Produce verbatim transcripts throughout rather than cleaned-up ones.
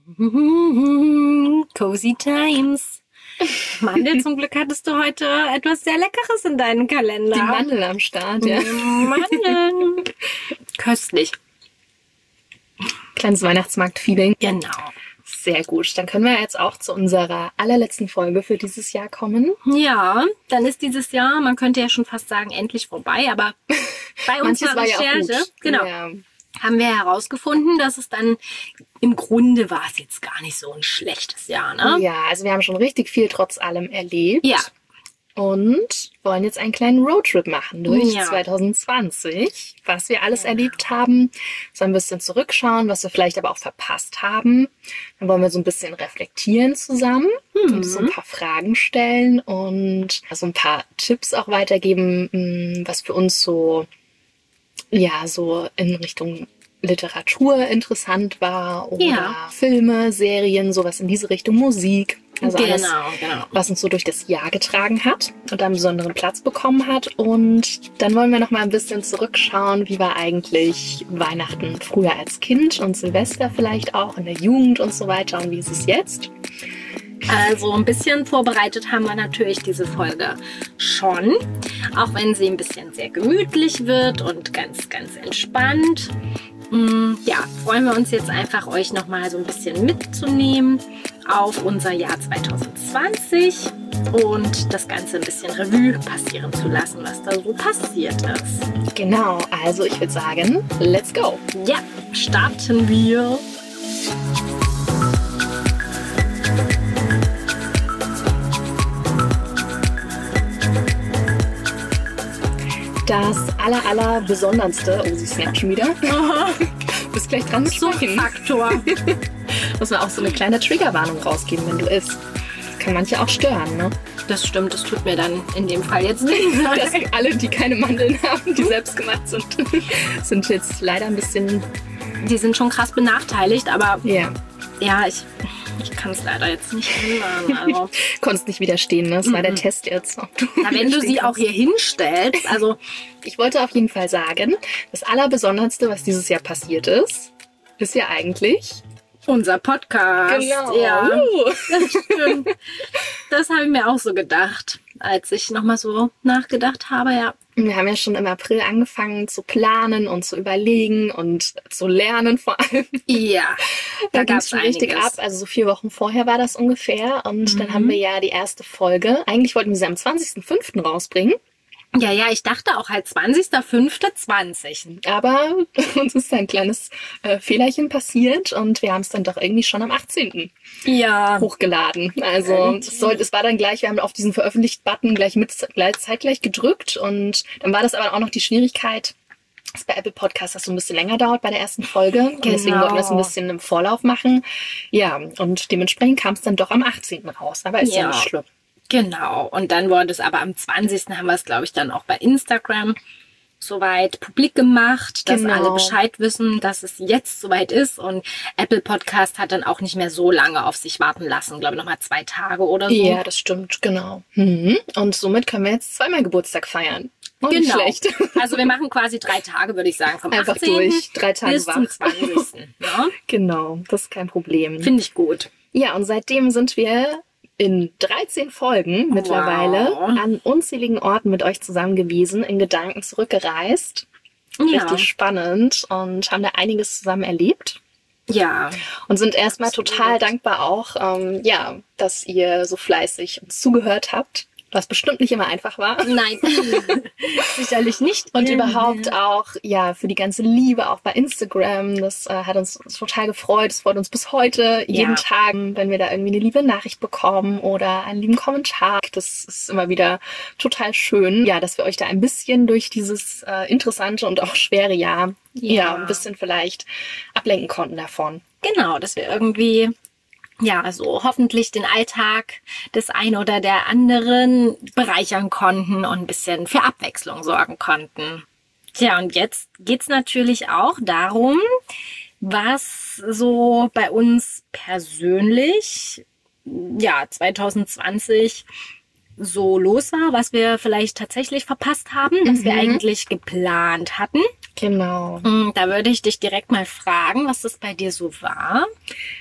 Cozy Times. Mandel, zum Glück hattest du heute etwas sehr Leckeres in deinem Kalender. Die Mandel am Start, ja. Mandeln. Köstlich. Kleines Weihnachtsmarkt-Feeling. Genau. Sehr gut. Dann können wir jetzt auch zu unserer allerletzten Folge für dieses Jahr kommen. Ja, dann ist dieses Jahr, man könnte ja schon fast sagen, endlich vorbei, aber bei unserer Recherche, ja genau, ja. haben wir herausgefunden, dass es dann im Grunde war es jetzt gar nicht so ein schlechtes Jahr, ne? Ja, also wir haben schon richtig viel trotz allem erlebt. Ja. Und wollen jetzt einen kleinen Roadtrip machen durch Ja. zwanzig zwanzig, was wir alles erlebt haben. So ein bisschen zurückschauen, was wir vielleicht aber auch verpasst haben. Dann wollen wir so ein bisschen reflektieren zusammen Mhm. und so ein paar Fragen stellen und so ein paar Tipps auch weitergeben, mh, was für uns so, ja, so in Richtung Literatur interessant war oder Ja. Filme, Serien, sowas in diese Richtung, Musik. Also Genau, alles, genau. was uns so durch das Jahr getragen hat und einen besonderen Platz bekommen hat. Und dann wollen wir noch mal ein bisschen zurückschauen, wie war eigentlich Weihnachten früher als Kind und Silvester vielleicht auch in der Jugend und so weiter und wie ist es jetzt? Also ein bisschen vorbereitet haben wir natürlich diese Folge schon, auch wenn sie ein bisschen sehr gemütlich wird und ganz, ganz entspannt. Ja, freuen wir uns jetzt einfach, euch nochmal so ein bisschen mitzunehmen auf unser Jahr zwanzig zwanzig und das Ganze ein bisschen Revue passieren zu lassen, was da so passiert ist. Genau, also ich würde sagen, let's go! Ja, starten wir! Das aller, aller Besonderste, oh, sie snappt schon wieder. Du bist gleich dran mit Sprechen. Faktor. Muss man auch so eine kleine Triggerwarnung rausgeben, wenn du isst. Das kann manche auch stören, ne? Das stimmt, das tut mir dann in dem Fall jetzt nicht. Dass alle, die keine Mandeln haben, die selbst gemacht sind, sind jetzt leider ein bisschen... Die sind schon krass benachteiligt, aber Ja. ja, ich, ich kann es leider jetzt nicht ändern. Also, Konntest nicht widerstehen, ne? Das war der Mhm. Test jetzt. Ob du na, wenn du widerstehen sie auch kannst. hier hinstellst, also Ich wollte auf jeden Fall sagen, das Allerbesonderste, was dieses Jahr passiert ist, ist ja eigentlich... unser Podcast. Ja, Uh. das stimmt. Das habe ich mir auch so gedacht, als ich nochmal so nachgedacht habe, ja. Wir haben ja schon im April angefangen zu planen und zu überlegen und zu lernen vor allem. Ja, Da da ging gab es es schon richtig ab. Also so vier Wochen vorher war das ungefähr. Und Mhm. dann haben wir ja die erste Folge. Eigentlich wollten wir sie am zwanzigsten fünften rausbringen. Ja, ja, ich dachte auch halt zwanzigster fünfter zwanzig. Aber uns ist ein kleines äh, Fehlerchen passiert und wir haben es dann doch irgendwie schon am achtzehnten Ja. hochgeladen. Also Ähm, es, soll, es war dann gleich, wir haben auf diesen Veröffentlicht-Button gleich mit gleich, zeitgleich gedrückt und dann war das aber auch noch die Schwierigkeit, dass bei Apple Podcasts das so ein bisschen länger dauert bei der ersten Folge. Und deswegen Genau. wollten wir das ein bisschen im Vorlauf machen. Ja, und dementsprechend kam es dann doch am achtzehnten raus. Aber ist ja, Ja. nicht schlimm. Genau. Und dann wurde es aber am zwanzigsten haben wir es, glaube ich, dann auch bei Instagram soweit publik gemacht, dass Genau. alle Bescheid wissen, dass es jetzt soweit ist. Und Apple Podcast hat dann auch nicht mehr so lange auf sich warten lassen. Glaube ich, nochmal zwei Tage oder so. Ja, das stimmt, genau. Mhm. Und somit können wir jetzt zweimal Geburtstag feiern. Oh, nicht Genau. schlecht. Also wir machen quasi drei Tage, würde ich sagen, vom Einfach achtzehnten durch, drei Tage bis zum wach. zwanzigsten Ja? Genau, das ist kein Problem. Finde ich gut. Ja, und seitdem sind wir in dreizehn Folgen mittlerweile Wow. an unzähligen Orten mit euch zusammen gewesen, in Gedanken zurückgereist. Ja. Richtig spannend und haben da einiges zusammen erlebt. Ja. Und sind erstmal Absolut. total dankbar auch, ähm, ja, dass ihr so fleißig uns zugehört habt, was bestimmt nicht immer einfach war. Nein. Sicherlich nicht. Und überhaupt auch, ja, für die ganze Liebe auch bei Instagram. Das äh, hat uns total gefreut. Es freut uns bis heute, jeden Ja. Tag, wenn wir da irgendwie eine liebe Nachricht bekommen oder einen lieben Kommentar. Das ist immer wieder total schön, ja, dass wir euch da ein bisschen durch dieses äh, interessante und auch schwere Jahr, ja. Ja. ein bisschen vielleicht ablenken konnten davon. Genau, dass wir irgendwie, ja, so hoffentlich den Alltag des einen oder der anderen bereichern konnten und ein bisschen für Abwechslung sorgen konnten. Tja, und jetzt geht's natürlich auch darum, was so bei uns persönlich, ja, zwanzig zwanzig so los war, was wir vielleicht tatsächlich verpasst haben, was Mhm. wir eigentlich geplant hatten. Genau. Da würde ich dich direkt mal fragen, was das bei dir so war.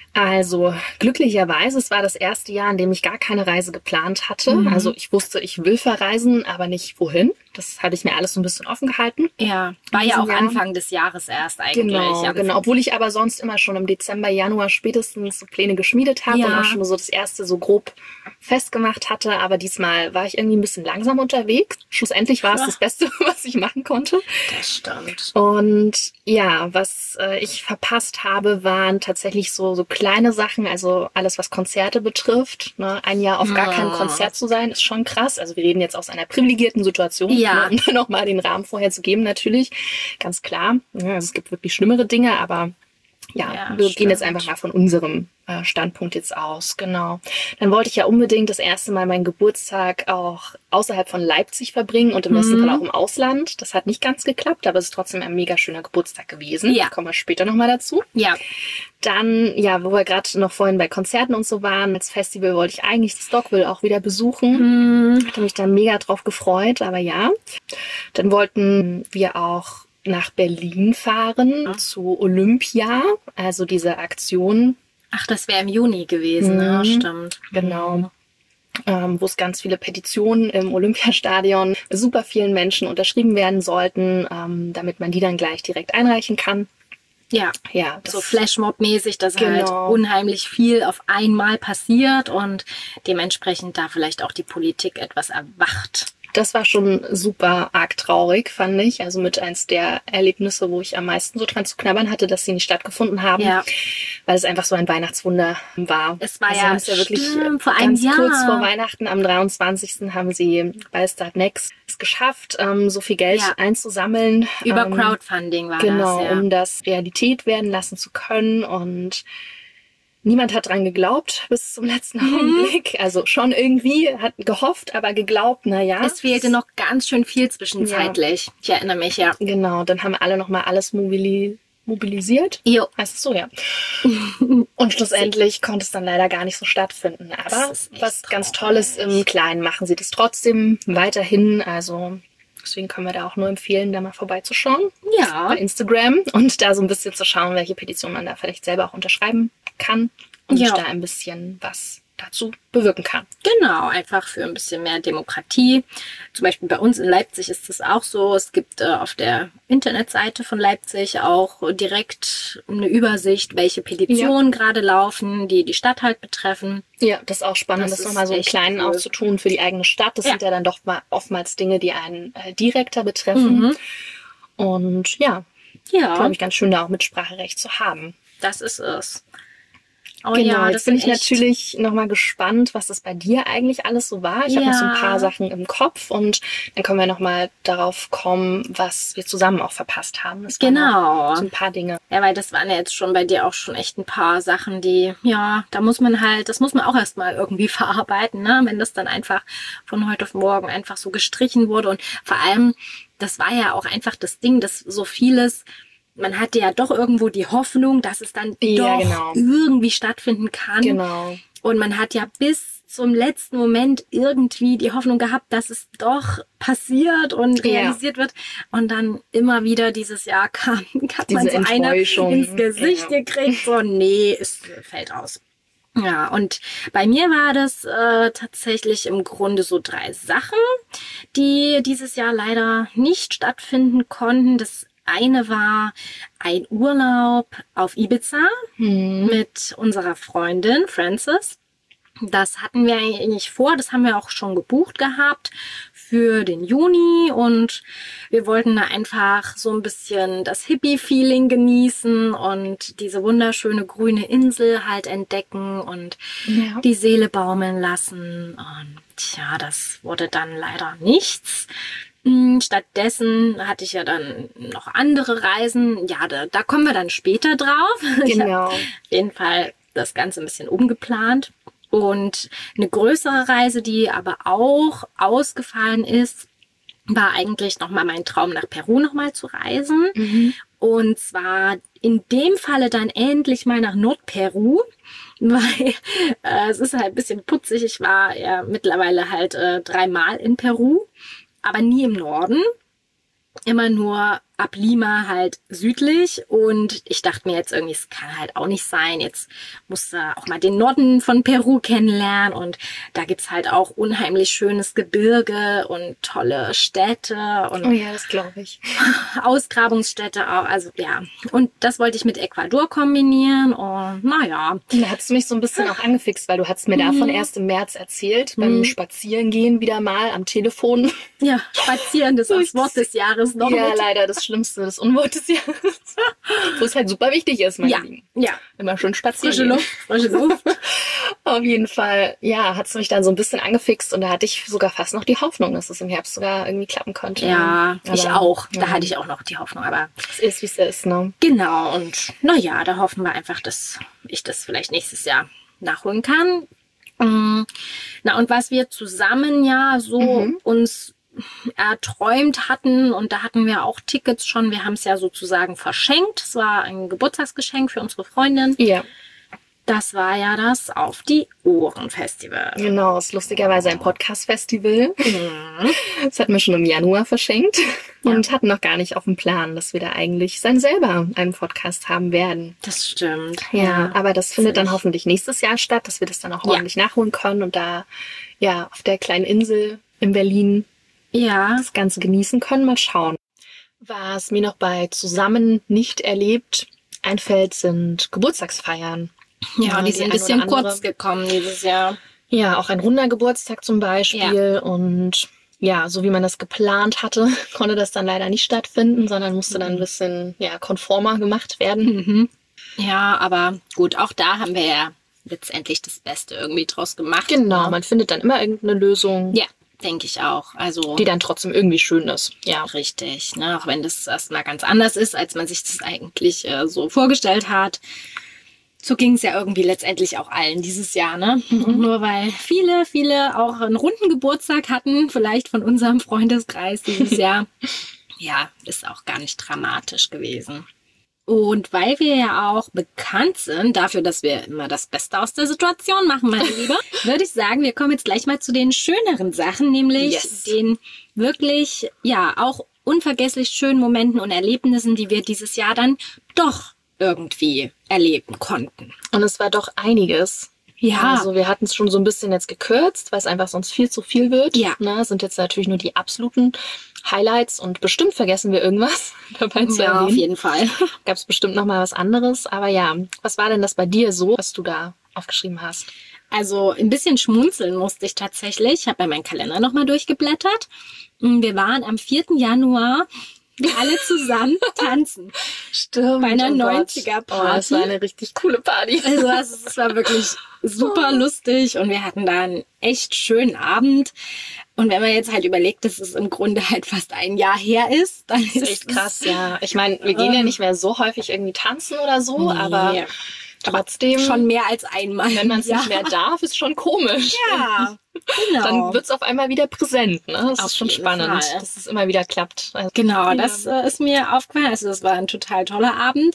Also glücklicherweise, es war das erste Jahr, in dem ich gar keine Reise geplant hatte. Mhm. Also ich wusste, ich will verreisen, aber nicht wohin. Das hatte ich mir alles so ein bisschen offen gehalten. Ja, war In ja diesem auch Jahr. Anfang des Jahres erst eigentlich. Genau, Ja, genau. Obwohl ich aber sonst immer schon im Dezember, Januar spätestens so Pläne geschmiedet habe Ja. und auch schon so das erste so grob festgemacht hatte. Aber diesmal war ich irgendwie ein bisschen langsam unterwegs. Schlussendlich war es Ja. das Beste, was ich machen konnte. Das stimmt. Und ja, was äh, ich verpasst habe, waren tatsächlich so, so kleine Sachen, also alles, was Konzerte betrifft. Ne? Ein Jahr auf gar Ja. keinem Konzert zu sein, ist schon krass. Also wir reden jetzt aus einer privilegierten Situation, Ja. ne? Um dann nochmal den Rahmen vorher zu geben, natürlich. Ganz klar. Ja, also es gibt wirklich schlimmere Dinge, aber ja, Ja, wir stimmt. gehen jetzt einfach mal von unserem äh, Standpunkt jetzt aus. Genau. Dann wollte ich ja unbedingt das erste Mal meinen Geburtstag auch außerhalb von Leipzig verbringen und im besten Mhm. Fall auch im Ausland. Das hat nicht ganz geklappt, aber es ist trotzdem ein mega schöner Geburtstag gewesen. Ja. Da kommen wir später nochmal dazu. Ja, Dann, ja, wo wir gerade noch vorhin bei Konzerten und so waren, als Festival wollte ich eigentlich das Stockville auch wieder besuchen. hm, Hatte mich da mega drauf gefreut, aber ja. Dann wollten wir auch nach Berlin fahren zu Olympia, also diese Aktion, ach, das wäre im Juni gewesen, ne? Mhm. Stimmt. genau, ähm, wo es ganz viele Petitionen im Olympiastadion super vielen Menschen unterschrieben werden sollten, ähm, damit man die dann gleich direkt einreichen kann. Ja, Ja, das so Flashmob-mäßig, dass halt Genau. unheimlich viel auf einmal passiert und dementsprechend da vielleicht auch die Politik etwas erwacht. Das war schon super arg traurig, fand ich. Also mit eins der Erlebnisse, wo ich am meisten so dran zu knabbern hatte, dass sie nicht stattgefunden haben, Ja. weil es einfach so ein Weihnachtswunder war. Es war also ja, haben es ja wirklich stimmt, vor ganz einem Jahr. kurz vor Weihnachten, am dreiundzwanzigsten haben sie bei Start Next es geschafft, ähm, so viel Geld Ja. einzusammeln. Über ähm, Crowdfunding war Genau, das, ja. um das Realität werden lassen zu können. Und niemand hat dran geglaubt bis zum letzten Mhm. Augenblick. Also schon irgendwie, hat gehofft, aber geglaubt, na ja. Es fehlte noch ganz schön viel zwischenzeitlich. Ich erinnere mich, ja. Genau, dann haben alle nochmal alles mobili mobilisiert. Jo. Heißt es so, ja. Und schlussendlich konnte es dann leider gar nicht so stattfinden. Aber Das ist echt was ganz traurig. Tolles im Kleinen machen sie das trotzdem weiterhin. Also deswegen können wir da auch nur empfehlen, da mal vorbeizuschauen Ja. bei Instagram und da so ein bisschen zu schauen, welche Petition man da vielleicht selber auch unterschreiben kann und Ja. da ein bisschen was dazu bewirken kann. Genau, einfach für ein bisschen mehr Demokratie. Zum Beispiel bei uns in Leipzig ist das auch so. Es gibt äh, auf der Internetseite von Leipzig auch direkt eine Übersicht, welche Petitionen gerade laufen, die die Stadt halt betreffen. Ja, das ist auch spannend, Das das, ist nochmal so im echt Kleinen cool. auch zu tun für die eigene Stadt. Das Ja. sind ja dann doch mal oftmals Dinge, die einen äh, direkter betreffen. Mhm. Und ja, Ja, glaube ich, ganz schön, da auch Mitspracherecht zu haben. das ist es. Oh genau, ja, jetzt das bin ich sind echt- natürlich nochmal gespannt, was das bei dir eigentlich alles so war. Ich habe noch so ein Ja. paar Sachen im Kopf und dann können wir nochmal darauf kommen, was wir zusammen auch verpasst haben. Das waren Genau. auch so ein paar Dinge. Ja, weil das waren ja jetzt schon bei dir auch schon echt ein paar Sachen, die, ja, da muss man halt, das muss man auch erstmal irgendwie verarbeiten, ne? Wenn das dann einfach von heute auf morgen einfach so gestrichen wurde. Und vor allem, das war ja auch einfach das Ding, dass so vieles, man hatte ja doch irgendwo die Hoffnung, dass es dann Ja, doch genau. irgendwie stattfinden kann. Genau. Und man hat ja bis zum letzten Moment irgendwie die Hoffnung gehabt, dass es doch passiert und Ja. realisiert wird. Und dann immer wieder dieses Jahr kam, hat man Diese so eine Enttäuschung. ins Gesicht Ja. gekriegt, so nee, es fällt aus. Ja, und bei mir war das äh, tatsächlich im Grunde so drei Sachen, die dieses Jahr leider nicht stattfinden konnten. Das eine war ein Urlaub auf Ibiza Hm. mit unserer Freundin Frances. Das hatten wir eigentlich vor, das haben wir auch schon gebucht gehabt für den Juni und wir wollten da einfach so ein bisschen das Hippie-Feeling genießen und diese wunderschöne grüne Insel halt entdecken und Ja. die Seele baumeln lassen. Und tja, das wurde dann leider nichts. Mm, Stattdessen hatte ich ja dann noch andere Reisen. Ja, da, da kommen wir dann später drauf. Ich hab Genau. auf jeden Fall das Ganze ein bisschen umgeplant. Und eine größere Reise, die aber auch ausgefallen ist, war eigentlich nochmal mein Traum, nach Peru nochmal zu reisen. Mhm. Und zwar in dem Falle dann endlich mal nach Nordperu, weil äh, es ist halt ein bisschen putzig. Ich war ja mittlerweile halt äh, dreimal in Peru, aber nie im Norden. Immer nur ab Lima halt südlich. Und ich dachte mir jetzt irgendwie, es kann halt auch nicht sein. Jetzt musst du auch mal den Norden von Peru kennenlernen. Und da gibt's halt auch unheimlich schönes Gebirge und tolle Städte und Oh ja, das glaube ich. Ausgrabungsstätte auch. Also ja, und das wollte ich mit Ecuador kombinieren. Und naja. Da hat es mich so ein bisschen auch angefixt, weil du hast mir davon erst im März erzählt, beim Spazierengehen wieder mal am Telefon. Ja, spazieren, das ist das Wort des Jahres noch. Ja, mit. leider das Schlimmste, das Unwort des Jahres. Wo es halt super wichtig ist, meine Ja, Lieben. ja. Immer schön spazieren. Frische gehen. Luft, frische Luft. Auf jeden Fall, ja, hat es mich dann so ein bisschen angefixt und da hatte ich sogar fast noch die Hoffnung, dass es im Herbst sogar irgendwie klappen könnte. Ja, ich Aber, auch. Da ja. hatte ich auch noch die Hoffnung, aber Es ist, wie es ist, ne? genau. Und naja, da hoffen wir einfach, dass ich das vielleicht nächstes Jahr nachholen kann. Mm, Na, und was wir zusammen ja so Mhm. uns erträumt hatten, und da hatten wir auch Tickets schon, wir haben es ja sozusagen verschenkt. Es war ein Geburtstagsgeschenk für unsere Freundin. Ja, Das war ja das Auf die Ohren Festival. genau. Es ist lustigerweise ein Podcast-Festival. Das hatten wir schon im Januar verschenkt und hatten noch gar nicht auf dem Plan, dass wir da eigentlich sein selber einen Podcast haben werden. Das stimmt. Ja, aber das findet dann Sicher. hoffentlich nächstes Jahr statt, dass wir das dann auch Ja. ordentlich nachholen können und da ja auf der kleinen Insel in Berlin Ja, das Ganze genießen können. Mal schauen. Was mir noch bei Zusammen nicht erlebt einfällt, sind Geburtstagsfeiern. ja, die sind ein ein bisschen oder andere- kurz gekommen dieses Jahr. Ja, auch ein runder Geburtstag zum Beispiel. Und ja, so wie man das geplant hatte, konnte das dann leider nicht stattfinden, sondern musste dann ein bisschen ja, konformer gemacht werden. Mhm. Ja, aber gut, auch da haben wir ja letztendlich das Beste irgendwie draus gemacht. Genau, ne? man findet dann immer irgendeine Lösung, Ja, denke ich auch. Also die dann trotzdem irgendwie schön ist. Ja, richtig, ne? Auch wenn das erstmal ganz anders ist, als man sich das eigentlich äh, so vorgestellt hat. So ging es ja irgendwie letztendlich auch allen dieses Jahr, ne? Und nur weil viele, viele auch einen runden Geburtstag hatten, vielleicht von unserem Freundeskreis dieses Jahr, ja, ist auch gar nicht dramatisch gewesen. Und weil wir ja auch bekannt sind dafür, dass wir immer das Beste aus der Situation machen, meine Liebe, würde ich sagen, wir kommen jetzt gleich mal zu den schöneren Sachen, nämlich Yes. den wirklich, ja, auch unvergesslich schönen Momenten und Erlebnissen, die wir dieses Jahr dann doch irgendwie erleben konnten. und es war doch einiges. Ja, Also wir hatten es schon so ein bisschen jetzt gekürzt, weil es einfach sonst viel zu viel wird. Ja. Ne, sind jetzt natürlich nur die absoluten Highlights und bestimmt vergessen wir irgendwas dabei zu ja, auf erwähnen. jeden Fall. Gab es bestimmt noch mal was anderes. Aber ja, was war denn das bei dir so, was du da aufgeschrieben hast? Also ein bisschen schmunzeln musste ich tatsächlich. Ich habe ja meinen Kalender nochmal durchgeblättert. Wir waren am vierten Januar alle zusammen tanzen. Stimmt. Bei einer oh Gott. neunziger-Party. Oh, das war eine richtig coole Party. Also es, es war wirklich super lustig und wir hatten da einen echt schönen Abend. Und wenn man jetzt halt überlegt, dass es im Grunde halt fast ein Jahr her ist, dann ist Das ist echt krass, ja. Ich meine, wir gehen ja nicht mehr so häufig irgendwie tanzen oder so, aber Nee. trotzdem, schon mehr als einmal. wenn man es ja. nicht mehr darf, ist schon komisch. Ja, genau. Dann wird es auf einmal wieder präsent. Ne? Das Auf ist schon jeden spannend, Fall. dass es immer wieder klappt. Also, Genau, ja. das äh, ist mir aufgefallen. Also das war ein total toller Abend.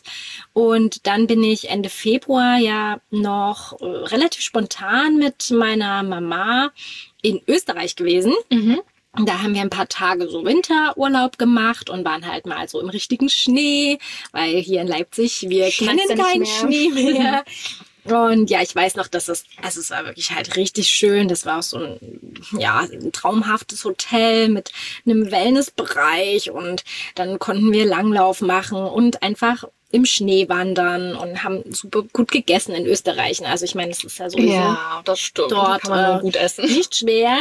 Und dann bin ich Ende Februar ja noch äh, relativ spontan mit meiner Mama in Österreich gewesen. Mhm. Und da haben wir ein paar Tage so Winterurlaub gemacht und waren halt mal so im richtigen Schnee, weil hier in Leipzig, wir Schneit's kennen ja nicht keinen mehr. Schnee mehr. Und ja, ich weiß noch, dass es, also es war wirklich halt richtig schön. Das war auch so ein, ja, ein traumhaftes Hotel mit einem Wellnessbereich und dann konnten wir Langlauf machen und einfach im Schnee wandern und haben super gut gegessen in Österreich. Also ich meine, es ist ja sowieso Ja, das stimmt. dort, kann man nur äh, gut essen. nicht schwer.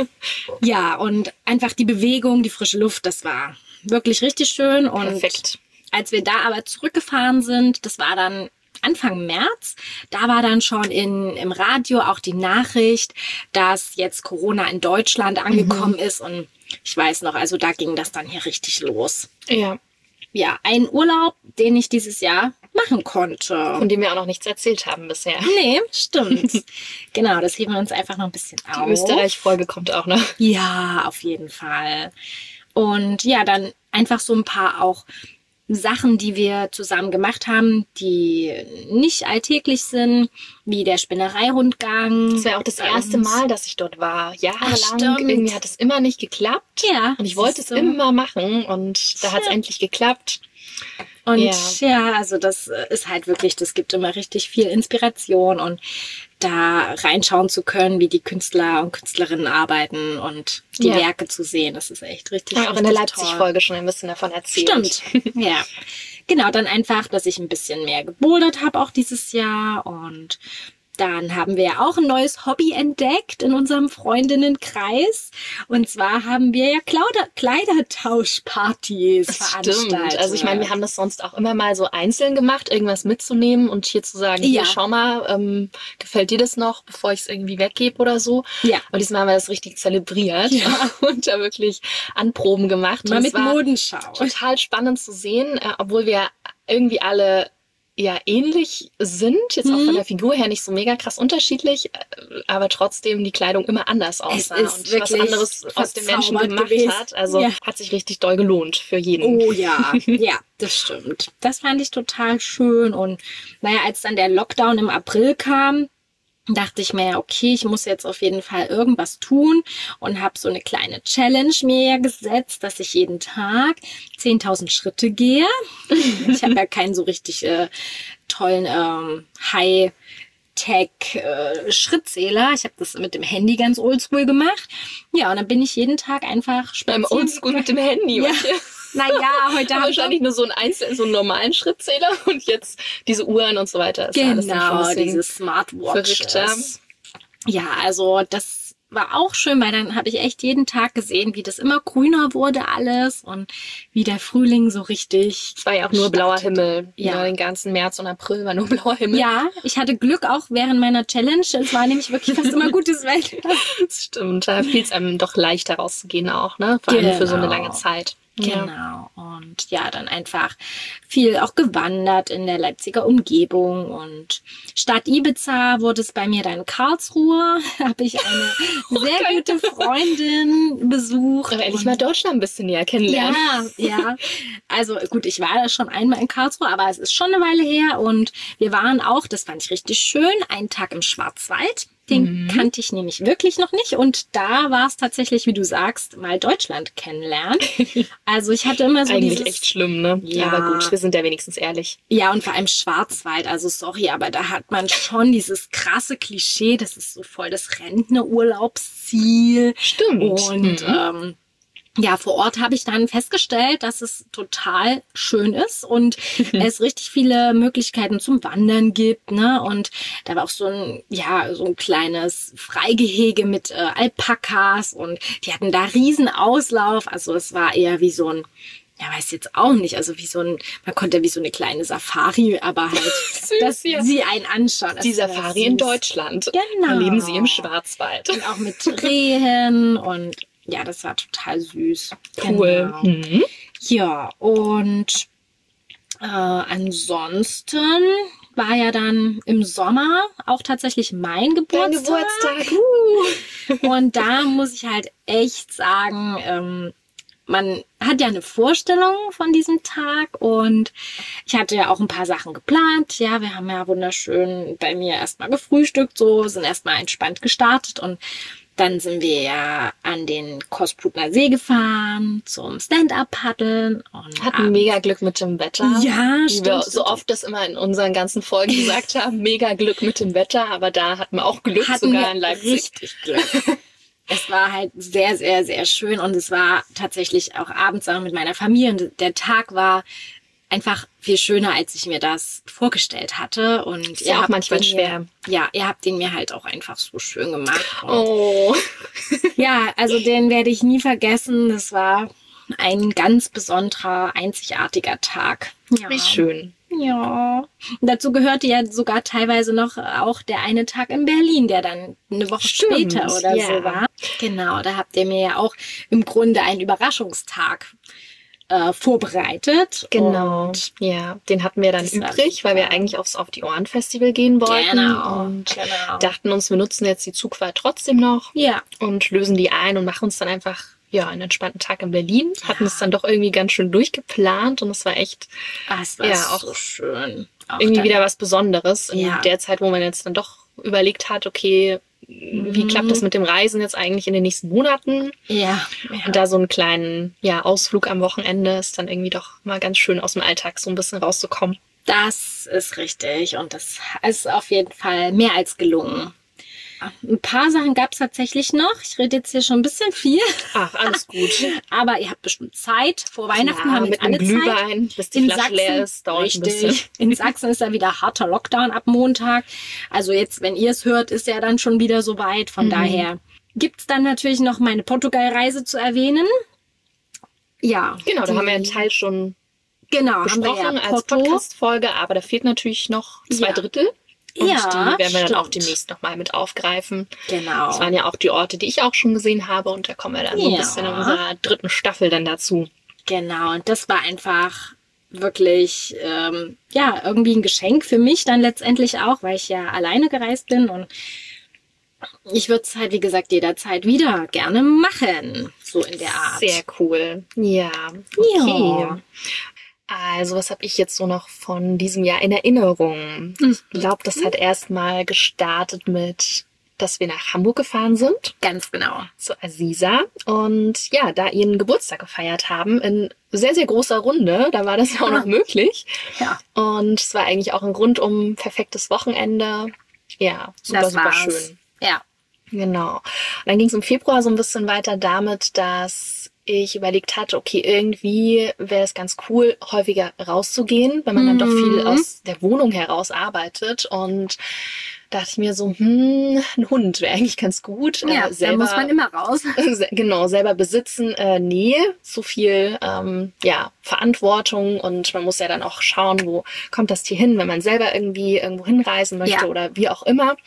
Ja, und einfach die Bewegung, die frische Luft, das war wirklich richtig schön. Und Perfekt. als wir da aber zurückgefahren sind, das war dann Anfang März, da war dann schon in, im Radio auch die Nachricht, dass jetzt Corona in Deutschland angekommen ist. Und ich weiß noch, also da ging das dann hier richtig los. Ja, Ja, ein Urlaub, den ich dieses Jahr machen konnte. von dem wir auch noch nichts erzählt haben bisher. Nee, stimmt. Genau, das heben wir uns einfach noch ein bisschen auf. Die Österreich-Folge kommt auch noch. Ja, auf jeden Fall. Und ja, dann einfach so ein paar auch Sachen, die wir zusammen gemacht haben, die nicht alltäglich sind, wie der Spinnereirundgang. Das war auch das erste Mal, dass ich dort war. Jahrelang. Ach, irgendwie hat es immer nicht geklappt. Ja. Und ich wollte es immer machen und da hat es endlich geklappt. Und ja. ja, also das ist halt wirklich, das gibt immer richtig viel Inspiration und da reinschauen zu können, wie die Künstler und Künstlerinnen arbeiten und die ja. Werke zu sehen, das ist echt richtig, ja, auch richtig in der Leipzig-Folge schon ein bisschen davon erzählt. Stimmt, ja. Genau, dann einfach, dass ich ein bisschen mehr gebouldert habe auch dieses Jahr und dann haben wir ja auch ein neues Hobby entdeckt in unserem Freundinnenkreis. Und zwar haben wir ja Kleider Kleidertauschpartys veranstaltet. Stimmt. Also ich meine, wir haben das sonst auch immer mal so einzeln gemacht, irgendwas mitzunehmen und hier zu sagen, ja. hier, schau mal, ähm, gefällt dir das noch, bevor ich es irgendwie weggebe oder so. Ja. Und diesmal haben wir das richtig zelebriert ja. und da wirklich Anproben gemacht. Mal und mit Modenschau. Total spannend zu sehen, äh, obwohl wir irgendwie alle ja ähnlich sind, jetzt auch von der Figur her nicht so mega krass unterschiedlich, aber trotzdem die Kleidung immer anders aussah und was anderes aus dem Menschen gemacht gewesen. hat. Also ja. hat sich richtig doll gelohnt für jeden. Oh ja, ja, das stimmt. Das fand ich total schön und naja, als dann der Lockdown im April kam, dachte ich mir, okay, ich muss jetzt auf jeden Fall irgendwas tun und habe so eine kleine Challenge mir gesetzt, dass ich jeden Tag zehntausend Schritte gehe. Ich habe ja keinen so richtig äh, tollen ähm, High-Tech-Schrittzähler. Äh, ich habe das mit dem Handy ganz oldschool gemacht. Ja, und dann bin ich jeden Tag einfach spazieren. Beim Oldschool mit dem Handy, ja. Naja, heute haben wir wahrscheinlich nur so einen einzelnen, so einen normalen Schrittzähler und jetzt diese Uhren und so weiter. Ist genau, diese Smartwatches. Ja, also das war auch schön, weil dann habe ich echt jeden Tag gesehen, wie das immer grüner wurde alles und wie der Frühling so richtig. Es war ja auch nur blauer Himmel. Ja. ja, den ganzen März und April war nur blauer Himmel. Ja, ich hatte Glück auch während meiner Challenge. Es war nämlich wirklich fast immer gutes Wetter. Das stimmt, da fiel es einem doch leichter rauszugehen auch, ne? Vor allem genau. für so eine lange Zeit. Genau. Ja. Und ja, dann einfach viel auch gewandert in der Leipziger Umgebung. Und statt Ibiza wurde es bei mir dann Karlsruhe. Habe ich eine sehr gute Freundin besucht. Aber ehrlich mal Deutschland ein bisschen näher kennenlernen. Ja, ja. Also gut, ich war da schon einmal in Karlsruhe, aber es ist schon eine Weile her. Und wir waren auch, das fand ich richtig schön, einen Tag im Schwarzwald. Den mhm. kannte ich nämlich wirklich noch nicht. Und da war es tatsächlich, wie du sagst, mal Deutschland kennenlernen. Also ich hatte immer so Eigentlich dieses... echt schlimm, ne? Ja. Aber gut, wir sind ja wenigstens ehrlich. Ja, und vor allem Schwarzwald. Also sorry, aber da hat man schon dieses krasse Klischee. Das ist so voll das Rentnerurlaubsziel. Stimmt. Und mhm. ähm, ja, vor Ort habe ich dann festgestellt, dass es total schön ist und es richtig viele Möglichkeiten zum Wandern gibt, ne? Und da war auch so ein, ja, so ein kleines Freigehege mit äh, Alpakas und die hatten da riesen Auslauf. Also es war eher wie so ein, ja, weiß jetzt auch nicht, also wie so ein, man konnte wie so eine kleine Safari, aber halt, süß, dass ja. sie einen anschauen. Die Safari in Deutschland. Genau. Da leben sie im Schwarzwald. Und auch mit Rehen und ja, das war total süß. Cool. Genau. Mhm. Ja, und äh, ansonsten war ja dann im Sommer auch tatsächlich mein Geburtstag. Dein Geburtstag. Uh. Und da muss ich halt echt sagen, ähm, man hat ja eine Vorstellung von diesem Tag und ich hatte ja auch ein paar Sachen geplant. Ja, wir haben ja wunderschön bei mir erstmal gefrühstückt, so, sind erstmal entspannt gestartet und dann sind wir ja an den Kosprutner See gefahren zum Stand-Up-Paddeln. Und hatten mega Glück mit dem Wetter. Ja, wie stimmt. wir so oft das immer in unseren ganzen Folgen gesagt haben. Mega Glück mit dem Wetter, aber da hatten wir auch Glück, hatten sogar wir in Leipzig. Richtig Glück. Es war halt sehr, sehr, sehr schön und es war tatsächlich auch abends auch mit meiner Familie und der Tag war einfach viel schöner, als ich mir das vorgestellt hatte. Und ist ihr ja auch habt manchmal den schwer. Mir, ja, ihr habt den mir halt auch einfach so schön gemacht. Und oh. Ja, also den werde ich nie vergessen. Das war ein ganz besonderer, einzigartiger Tag. Ja. Wie schön. Ja. Und dazu gehörte ja sogar teilweise noch auch der eine Tag in Berlin, der dann eine Woche Stimmt, später oder ja. so war. Genau, da habt ihr mir ja auch im Grunde einen Überraschungstag Äh, vorbereitet. Genau, und ja, den hatten wir dann übrig, weil wir eigentlich aufs Auf die Ohren Festival gehen wollten genau, und genau. dachten uns, wir nutzen jetzt die Zugfahrt trotzdem noch ja. und lösen die ein und machen uns dann einfach ja, einen entspannten Tag in Berlin, hatten es dann doch irgendwie ganz schön durchgeplant und es war echt Ah, es war ja, so auch schön. Auch irgendwie dann, wieder was Besonderes Ja. in der Zeit, wo man jetzt dann doch überlegt hat, okay, wie Mhm. klappt das mit dem Reisen jetzt eigentlich in den nächsten Monaten? Ja, ja. Und da so einen kleinen ja, Ausflug am Wochenende ist dann irgendwie doch mal ganz schön aus dem Alltag so ein bisschen rauszukommen. Das ist richtig und das ist auf jeden Fall mehr als gelungen. Ein paar Sachen gab es tatsächlich noch. Ich rede jetzt hier schon ein bisschen viel, Ach, alles gut. aber ihr habt bestimmt Zeit. Vor Weihnachten Ja, haben wir mit jetzt alle einem Zeit. Glühwein, bis die In Flasche Sachsen, leer ist, dauert richtig. ein bisschen. In Sachsen ist ja wieder harter Lockdown ab Montag. Also jetzt, wenn ihr es hört, ist ja dann schon wieder soweit. Von Mhm. daher gibt's dann natürlich noch meine Portugal-Reise zu erwähnen. Ja. Genau, da die- haben wir einen Teil schon genau, haben wir besprochen ja als Porto. Podcast-Folge, aber da fehlt natürlich noch zwei Ja. Drittel. Und Ja, die werden wir dann auch stimmt. demnächst nochmal mit aufgreifen. Genau. Das waren ja auch die Orte, die ich auch schon gesehen habe. Und da kommen wir dann so ein Ja. bisschen in unserer dritten Staffel dann dazu. Genau, und das war einfach wirklich, ähm, ja, irgendwie ein Geschenk für mich dann letztendlich auch, weil ich ja alleine gereist bin und ich würde es halt, wie gesagt, jederzeit wieder gerne machen, so in der Art. Sehr cool. Ja, okay. Ja. Also, was habe ich jetzt so noch von diesem Jahr in Erinnerung? Ich glaube, das hat erstmal gestartet mit, dass wir nach Hamburg gefahren sind, Ganz genau. zu Aziza. Und ja, da ihren Geburtstag gefeiert haben in sehr, sehr großer Runde. Da war das ja auch noch möglich. Ja, Und es war eigentlich auch ein rundum perfektes Wochenende. Ja, super, das super war's. schön. Ja. Genau. Und dann ging es im Februar so ein bisschen weiter damit, dass ich überlegt hatte, okay, irgendwie wäre es ganz cool, häufiger rauszugehen, wenn man dann doch viel Mhm. aus der Wohnung heraus arbeitet. Und dachte ich mir so, hm, ein Hund wäre eigentlich ganz gut. Ja, äh, da selber, muss man immer raus. Se- Genau, selber besitzen, äh, nee, so viel ähm, ja, Verantwortung und man muss ja dann auch schauen, wo kommt das Tier hin, wenn man selber irgendwie irgendwo hinreisen möchte Ja. oder wie auch immer.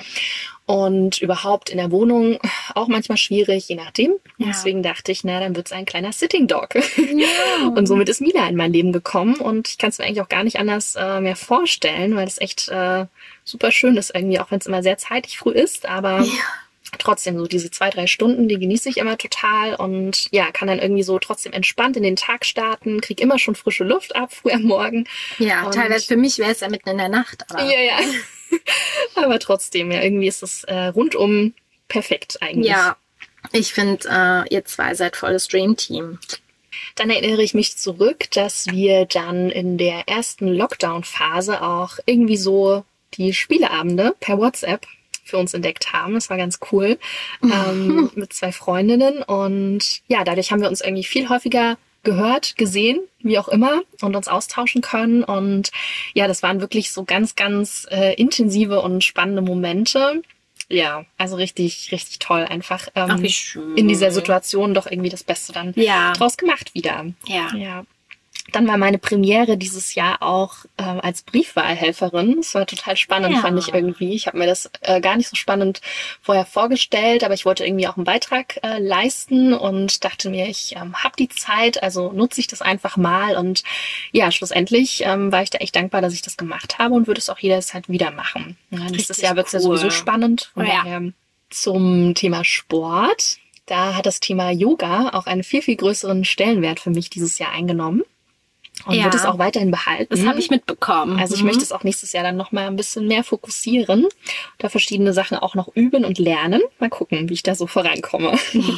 Und überhaupt in der Wohnung auch manchmal schwierig, je nachdem. Ja. Deswegen dachte ich, na, dann wird's ein kleiner Sitting Dog. Ja. Und somit ist Mila in mein Leben gekommen und ich kann es mir eigentlich auch gar nicht anders äh, mehr vorstellen, weil es echt äh, super schön ist irgendwie, auch wenn es immer sehr zeitig früh ist, aber trotzdem so diese zwei, drei Stunden, die genieße ich immer total und ja, kann dann irgendwie so trotzdem entspannt in den Tag starten, krieg immer schon frische Luft ab, früh am Morgen. Ja, Und- teilweise für mich wäre es ja mitten in der Nacht, aber Ja, ja. Aber trotzdem, ja, irgendwie ist es äh, rundum perfekt eigentlich. ja, ich finde, äh, ihr zwei seid volles Dream-Team. Dann erinnere ich mich zurück, dass wir dann in der ersten Lockdown-Phase auch irgendwie so die Spieleabende per WhatsApp für uns entdeckt haben. Das war ganz cool. ähm, mit zwei Freundinnen. Und ja, dadurch haben wir uns irgendwie viel häufiger gehört, gesehen, wie auch immer, und uns austauschen können. Und ja, das waren wirklich so ganz, ganz äh, intensive und spannende Momente. Ja, also richtig, richtig toll. Einfach ähm, Ach, wie schön. in dieser Situation doch irgendwie das Beste dann Ja. draus gemacht wieder. Ja. Ja. Dann war meine Premiere dieses Jahr auch ähm, als Briefwahlhelferin. Das war total spannend, Ja. fand ich irgendwie. Ich habe mir das äh, gar nicht so spannend vorher vorgestellt, aber ich wollte irgendwie auch einen Beitrag äh, leisten und dachte mir, ich ähm, habe die Zeit, also nutze ich das einfach mal. Und ja, schlussendlich ähm, war ich da echt dankbar, dass ich das gemacht habe und würde es auch jederzeit wieder machen. Ja, nächstes Richtig Jahr wird es ja cool. sowieso spannend. Von Ja. daher zum Thema Sport. Da hat das Thema Yoga auch einen viel, viel größeren Stellenwert für mich dieses Jahr eingenommen. Und Ja. wird es auch weiterhin behalten. Das habe ich mitbekommen. Also ich Mhm. möchte es auch nächstes Jahr dann noch mal ein bisschen mehr fokussieren, da verschiedene Sachen auch noch üben und lernen. Mal gucken, wie ich da so vorankomme.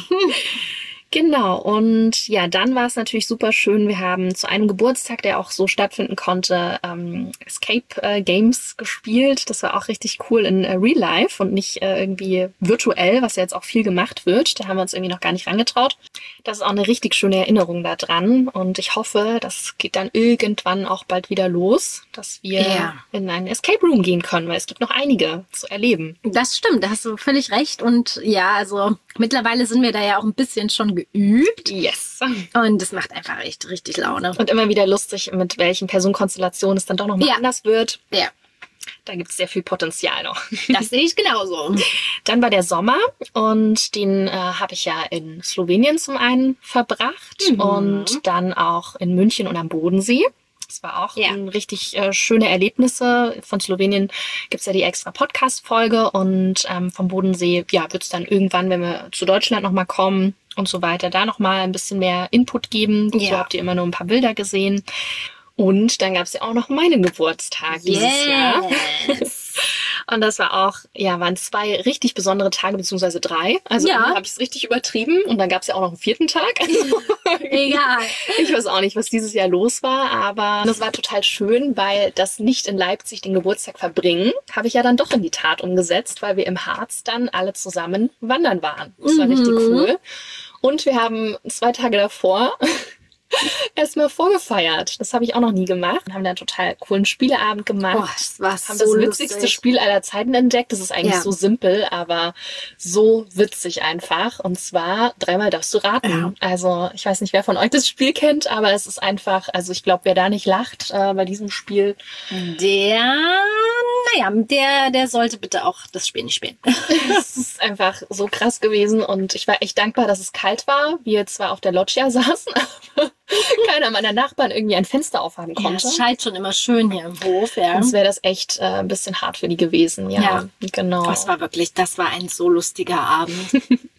Genau, und ja, dann war es natürlich super schön. Wir haben zu einem Geburtstag, der auch so stattfinden konnte, ähm, Escape äh, Games gespielt. Das war auch richtig cool in äh, Real Life und nicht äh, irgendwie virtuell, was ja jetzt auch viel gemacht wird. Da haben wir uns irgendwie noch gar nicht rangetraut. Das ist auch eine richtig schöne Erinnerung da dran. Und ich hoffe, das geht dann irgendwann auch bald wieder los, dass wir Ja. in einen Escape Room gehen können, weil es gibt noch einige zu erleben. Das stimmt, da hast du völlig recht. Und ja, also mittlerweile sind wir da ja auch ein bisschen schon geübt. Yes. Und das macht einfach echt richtig Laune. Und immer wieder lustig, mit welchen Personenkonstellationen es dann doch noch mal Ja. anders wird. Ja, Da gibt es sehr viel Potenzial noch. das sehe ich genauso. Dann war der Sommer und den äh, habe ich ja in Slowenien zum einen verbracht Mhm. und dann auch in München und am Bodensee. Das war auch Ja. ein richtig äh, schöne Erlebnisse. Von Slowenien gibt's ja die extra Podcast-Folge und ähm, vom Bodensee ja, wird's dann irgendwann, wenn wir zu Deutschland nochmal kommen, und so weiter. Da nochmal ein bisschen mehr Input geben. Ja. So habt ihr immer nur ein paar Bilder gesehen. Und dann gab es ja auch noch meinen Geburtstag Yes. dieses Jahr. Und das war auch, ja, waren zwei richtig besondere Tage, beziehungsweise drei. Also Ja. habe ich es richtig übertrieben. Und dann gab es ja auch noch einen vierten Tag. Egal. Ich weiß auch nicht, was dieses Jahr los war, aber das war total schön, weil das nicht in Leipzig den Geburtstag verbringen, habe ich ja dann doch in die Tat umgesetzt, weil wir im Harz dann alle zusammen wandern waren. Das war Mhm. richtig cool. Und wir haben zwei Tage davor erstmal vorgefeiert. Das habe ich auch noch nie gemacht. Wir haben dann einen total coolen Spieleabend gemacht. Boah, das war Haben so das witzigste lustig. Spiel aller Zeiten entdeckt. Das ist eigentlich Ja. so simpel, aber so witzig einfach. Und zwar dreimal darfst du raten. Ja. Also ich weiß nicht, wer von euch das Spiel kennt, aber es ist einfach, also ich glaube, wer da nicht lacht äh, bei diesem Spiel. Der, naja, der, der sollte bitte auch das Spiel nicht spielen. Es ist einfach so krass gewesen und ich war echt dankbar, dass es kalt war. Wir zwar auf der Loggia saßen, aber keiner meiner Nachbarn irgendwie ein Fenster aufhaben Ja, konnte. es schallt schon immer schön hier im Hof, ja. Sonst wäre das echt äh, ein bisschen hart für die gewesen. Ja, Ja. genau. Das war wirklich, das war ein so lustiger Abend.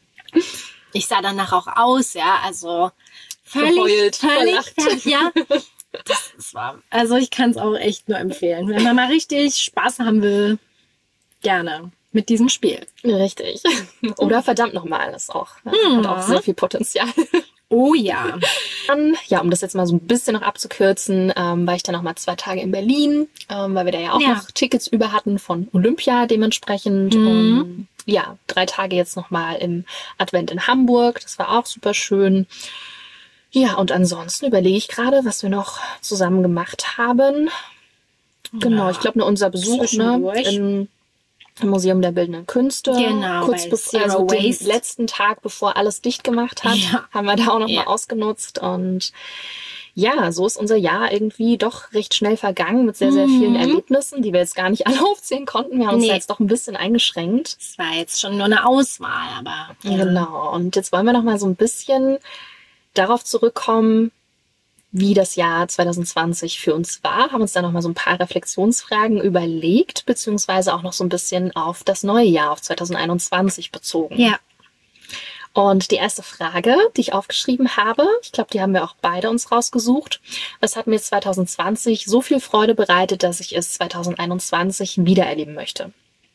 Ich sah danach auch aus, ja, also völlig, Verheult, völlig, verlacht. fertig, ja. Das, das war, also ich kann es auch echt nur empfehlen. Wenn man mal richtig Spaß haben will, gerne mit diesem Spiel. Richtig. Oder verdammt nochmal, ist auch, ja, hat auch sehr viel Potenzial. Oh ja. Dann, ja, um das jetzt mal so ein bisschen noch abzukürzen, ähm, war ich dann noch mal zwei Tage in Berlin, ähm, weil wir da ja auch Ja. noch Tickets über hatten von Olympia dementsprechend. Mhm. Und ja, drei Tage jetzt noch mal im Advent in Hamburg. Das war auch super schön. Ja, und ansonsten überlege ich gerade, was wir noch zusammen gemacht haben. Genau, Ja. ich glaube nur unser Besuch ne, Zwischendurch. im im Museum der Bildenden Künste. Genau, Kurz bei bevor, Zero also den Waste. letzten Tag, bevor alles dicht gemacht hat, Ja. haben wir da auch noch Ja. mal ausgenutzt. Und ja, so ist unser Jahr irgendwie doch recht schnell vergangen mit sehr, sehr vielen Mhm. Erlebnissen, die wir jetzt gar nicht alle aufzählen konnten. Wir haben uns Nee. da jetzt doch ein bisschen eingeschränkt. Das war jetzt schon nur eine Auswahl, aber ja. Genau. Und jetzt wollen wir noch mal so ein bisschen darauf zurückkommen, wie das Jahr zwanzig zwanzig für uns war, haben uns da noch mal so ein paar Reflexionsfragen überlegt, beziehungsweise auch noch so ein bisschen auf das neue Jahr, auf zwanzig einundzwanzig bezogen. Ja. Und die erste Frage, die ich aufgeschrieben habe, ich glaube, die haben wir auch beide uns rausgesucht. Was hat mir zwanzig zwanzig so viel Freude bereitet, dass ich es zwanzig einundzwanzig wiedererleben möchte?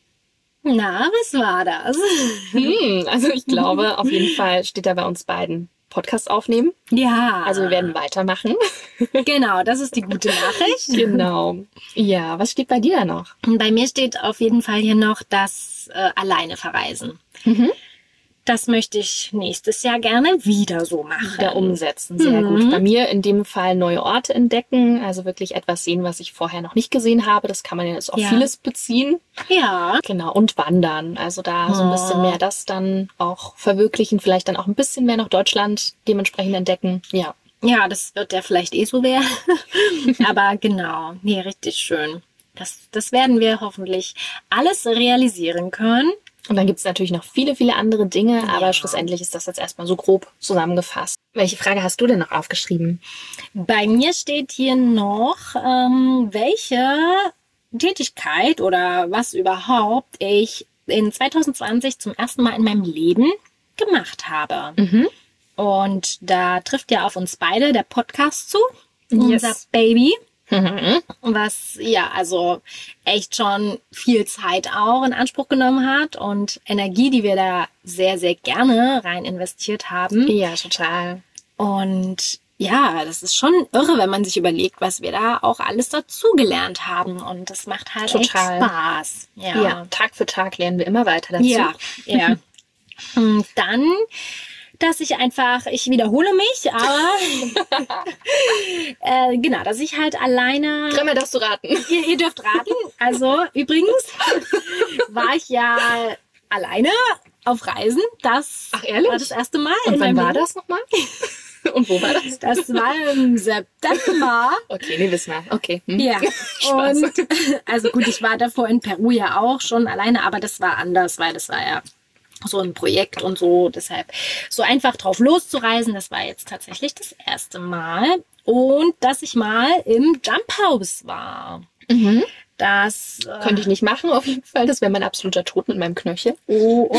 Na, was war das? Hm, also ich glaube, auf jeden Fall steht da bei uns beiden Podcast aufnehmen. Ja. Also wir werden weitermachen. Genau, das ist die gute Nachricht. Genau. Ja, was steht bei dir da noch? Bei mir steht auf jeden Fall hier noch das äh, alleine verreisen. Mhm. Das möchte ich nächstes Jahr gerne wieder so machen. Wieder umsetzen, sehr Mhm. gut. Bei mir in dem Fall neue Orte entdecken, also wirklich etwas sehen, was ich vorher noch nicht gesehen habe. Das kann man ja jetzt auf Ja. vieles beziehen. Ja. Genau, und wandern. Also da so ein bisschen Oh. mehr das dann auch verwirklichen, vielleicht dann auch ein bisschen mehr noch Deutschland dementsprechend entdecken. Ja. Ja, das wird ja vielleicht eh so werden. Aber genau, nee, richtig schön. Das, das werden wir hoffentlich alles realisieren können. Und dann gibt es natürlich noch viele, viele andere Dinge, aber Ja. schlussendlich ist das jetzt erstmal so grob zusammengefasst. Welche Frage hast du denn noch aufgeschrieben? Bei mir steht hier noch, ähm, welche Tätigkeit oder was überhaupt ich in zwanzig zwanzig zum ersten Mal in meinem Leben gemacht habe. Mhm. Und da trifft ja auf uns beide der Podcast zu, Yes. unser Baby. Mhm. Was ja also echt schon viel Zeit auch in Anspruch genommen hat und Energie, die wir da sehr, sehr gerne rein investiert haben. Ja, total. Und ja, das ist schon irre, wenn man sich überlegt, was wir da auch alles dazugelernt haben. Und das macht halt Total. echt Spaß. Ja, Ja, Tag für Tag lernen wir immer weiter dazu. ja. ja. Und dann, dass ich einfach, ich wiederhole mich, aber äh, genau, dass ich halt alleine. Dreimal darfst du raten. Ihr, ihr dürft raten. Also übrigens war ich ja alleine auf Reisen. Das Ach, ehrlich? war das erste Mal. Und in wann meinem war Leben. das nochmal? Und wo war das? Das war im September. Okay, nee, wissen wir. Okay. Hm. Ja. Spaß. Und also gut, ich war davor in Peru ja auch schon alleine, aber das war anders, weil das war ja so ein Projekt und so. Deshalb so einfach drauf loszureisen, das war jetzt tatsächlich das erste Mal. Und dass ich mal im Jump House war. Das äh, Könnte ich nicht machen, auf jeden Fall. Das wäre mein absoluter Tod mit meinem Knöchel. Oh, ups.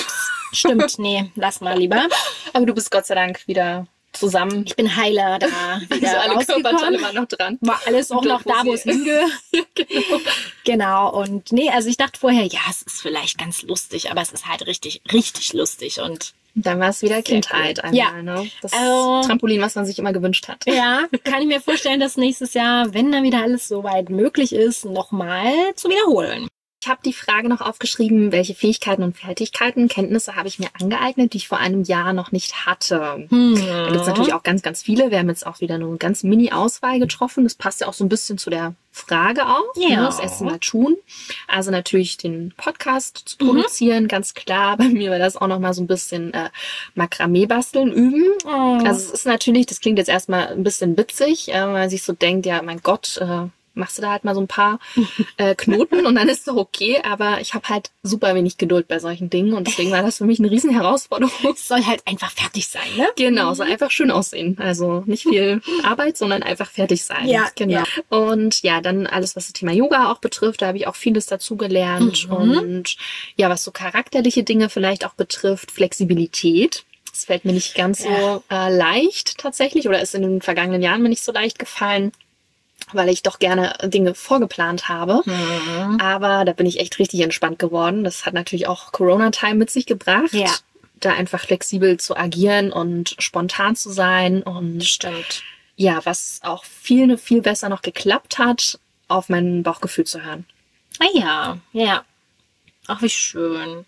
Stimmt, nee, lass mal lieber. Aber du bist Gott sei Dank wieder zusammen. Ich bin heiler da wieder also alle Körperteile rausgekommen. waren noch dran. War alles auch noch da, wo es hingehört. genau. Genau, und nee, also ich dachte vorher, ja, es ist vielleicht ganz lustig, aber es ist halt richtig, richtig lustig und Dann war es wieder Kindheit cool. einmal, Ja. ne? Das Also- Trampolin, was man sich immer gewünscht hat. ja, kann ich mir vorstellen, dass nächstes Jahr, wenn dann wieder alles soweit möglich ist, nochmal zu wiederholen. Ich habe die Frage noch aufgeschrieben, welche Fähigkeiten und Fertigkeiten, Kenntnisse habe ich mir angeeignet, die ich vor einem Jahr noch nicht hatte. Hm. Da gibt es natürlich auch ganz, ganz viele. Wir haben jetzt auch wieder nur eine ganz Mini-Auswahl getroffen. Das passt ja auch so ein bisschen zu der Frage auch. Ja. Ne? Das erste Mal tun. Also natürlich den Podcast zu produzieren, mhm. ganz klar. Bei mir war das auch nochmal so ein bisschen äh, Makramee basteln üben. Oh. Also es ist natürlich, das klingt jetzt erstmal ein bisschen witzig, äh, weil man sich so denkt, ja, mein Gott, äh, machst du da halt mal so ein paar äh, Knoten und dann ist doch okay. Aber ich habe halt super wenig Geduld bei solchen Dingen und deswegen war das für mich eine riesen Herausforderung. Es soll halt einfach fertig sein, ne? Genau, soll einfach schön aussehen. Also nicht viel Arbeit, sondern einfach fertig sein. Ja, genau. ja. Und ja, dann alles, was das Thema Yoga auch betrifft, da habe ich auch vieles dazu gelernt. Mhm. Und ja, was so charakterliche Dinge vielleicht auch betrifft, Flexibilität. Das fällt mir nicht ganz Ja. so äh, leicht tatsächlich oder ist in den vergangenen Jahren mir nicht so leicht gefallen, weil ich doch gerne Dinge vorgeplant habe. Mhm. Aber da bin ich echt richtig entspannt geworden. Das hat natürlich auch Corona-Time mit sich gebracht. Ja. Da einfach flexibel zu agieren und spontan zu sein. Und Stimmt. ja, was auch viel, viel besser noch geklappt hat, auf mein Bauchgefühl zu hören. Ah ja, ja. Ach, wie schön.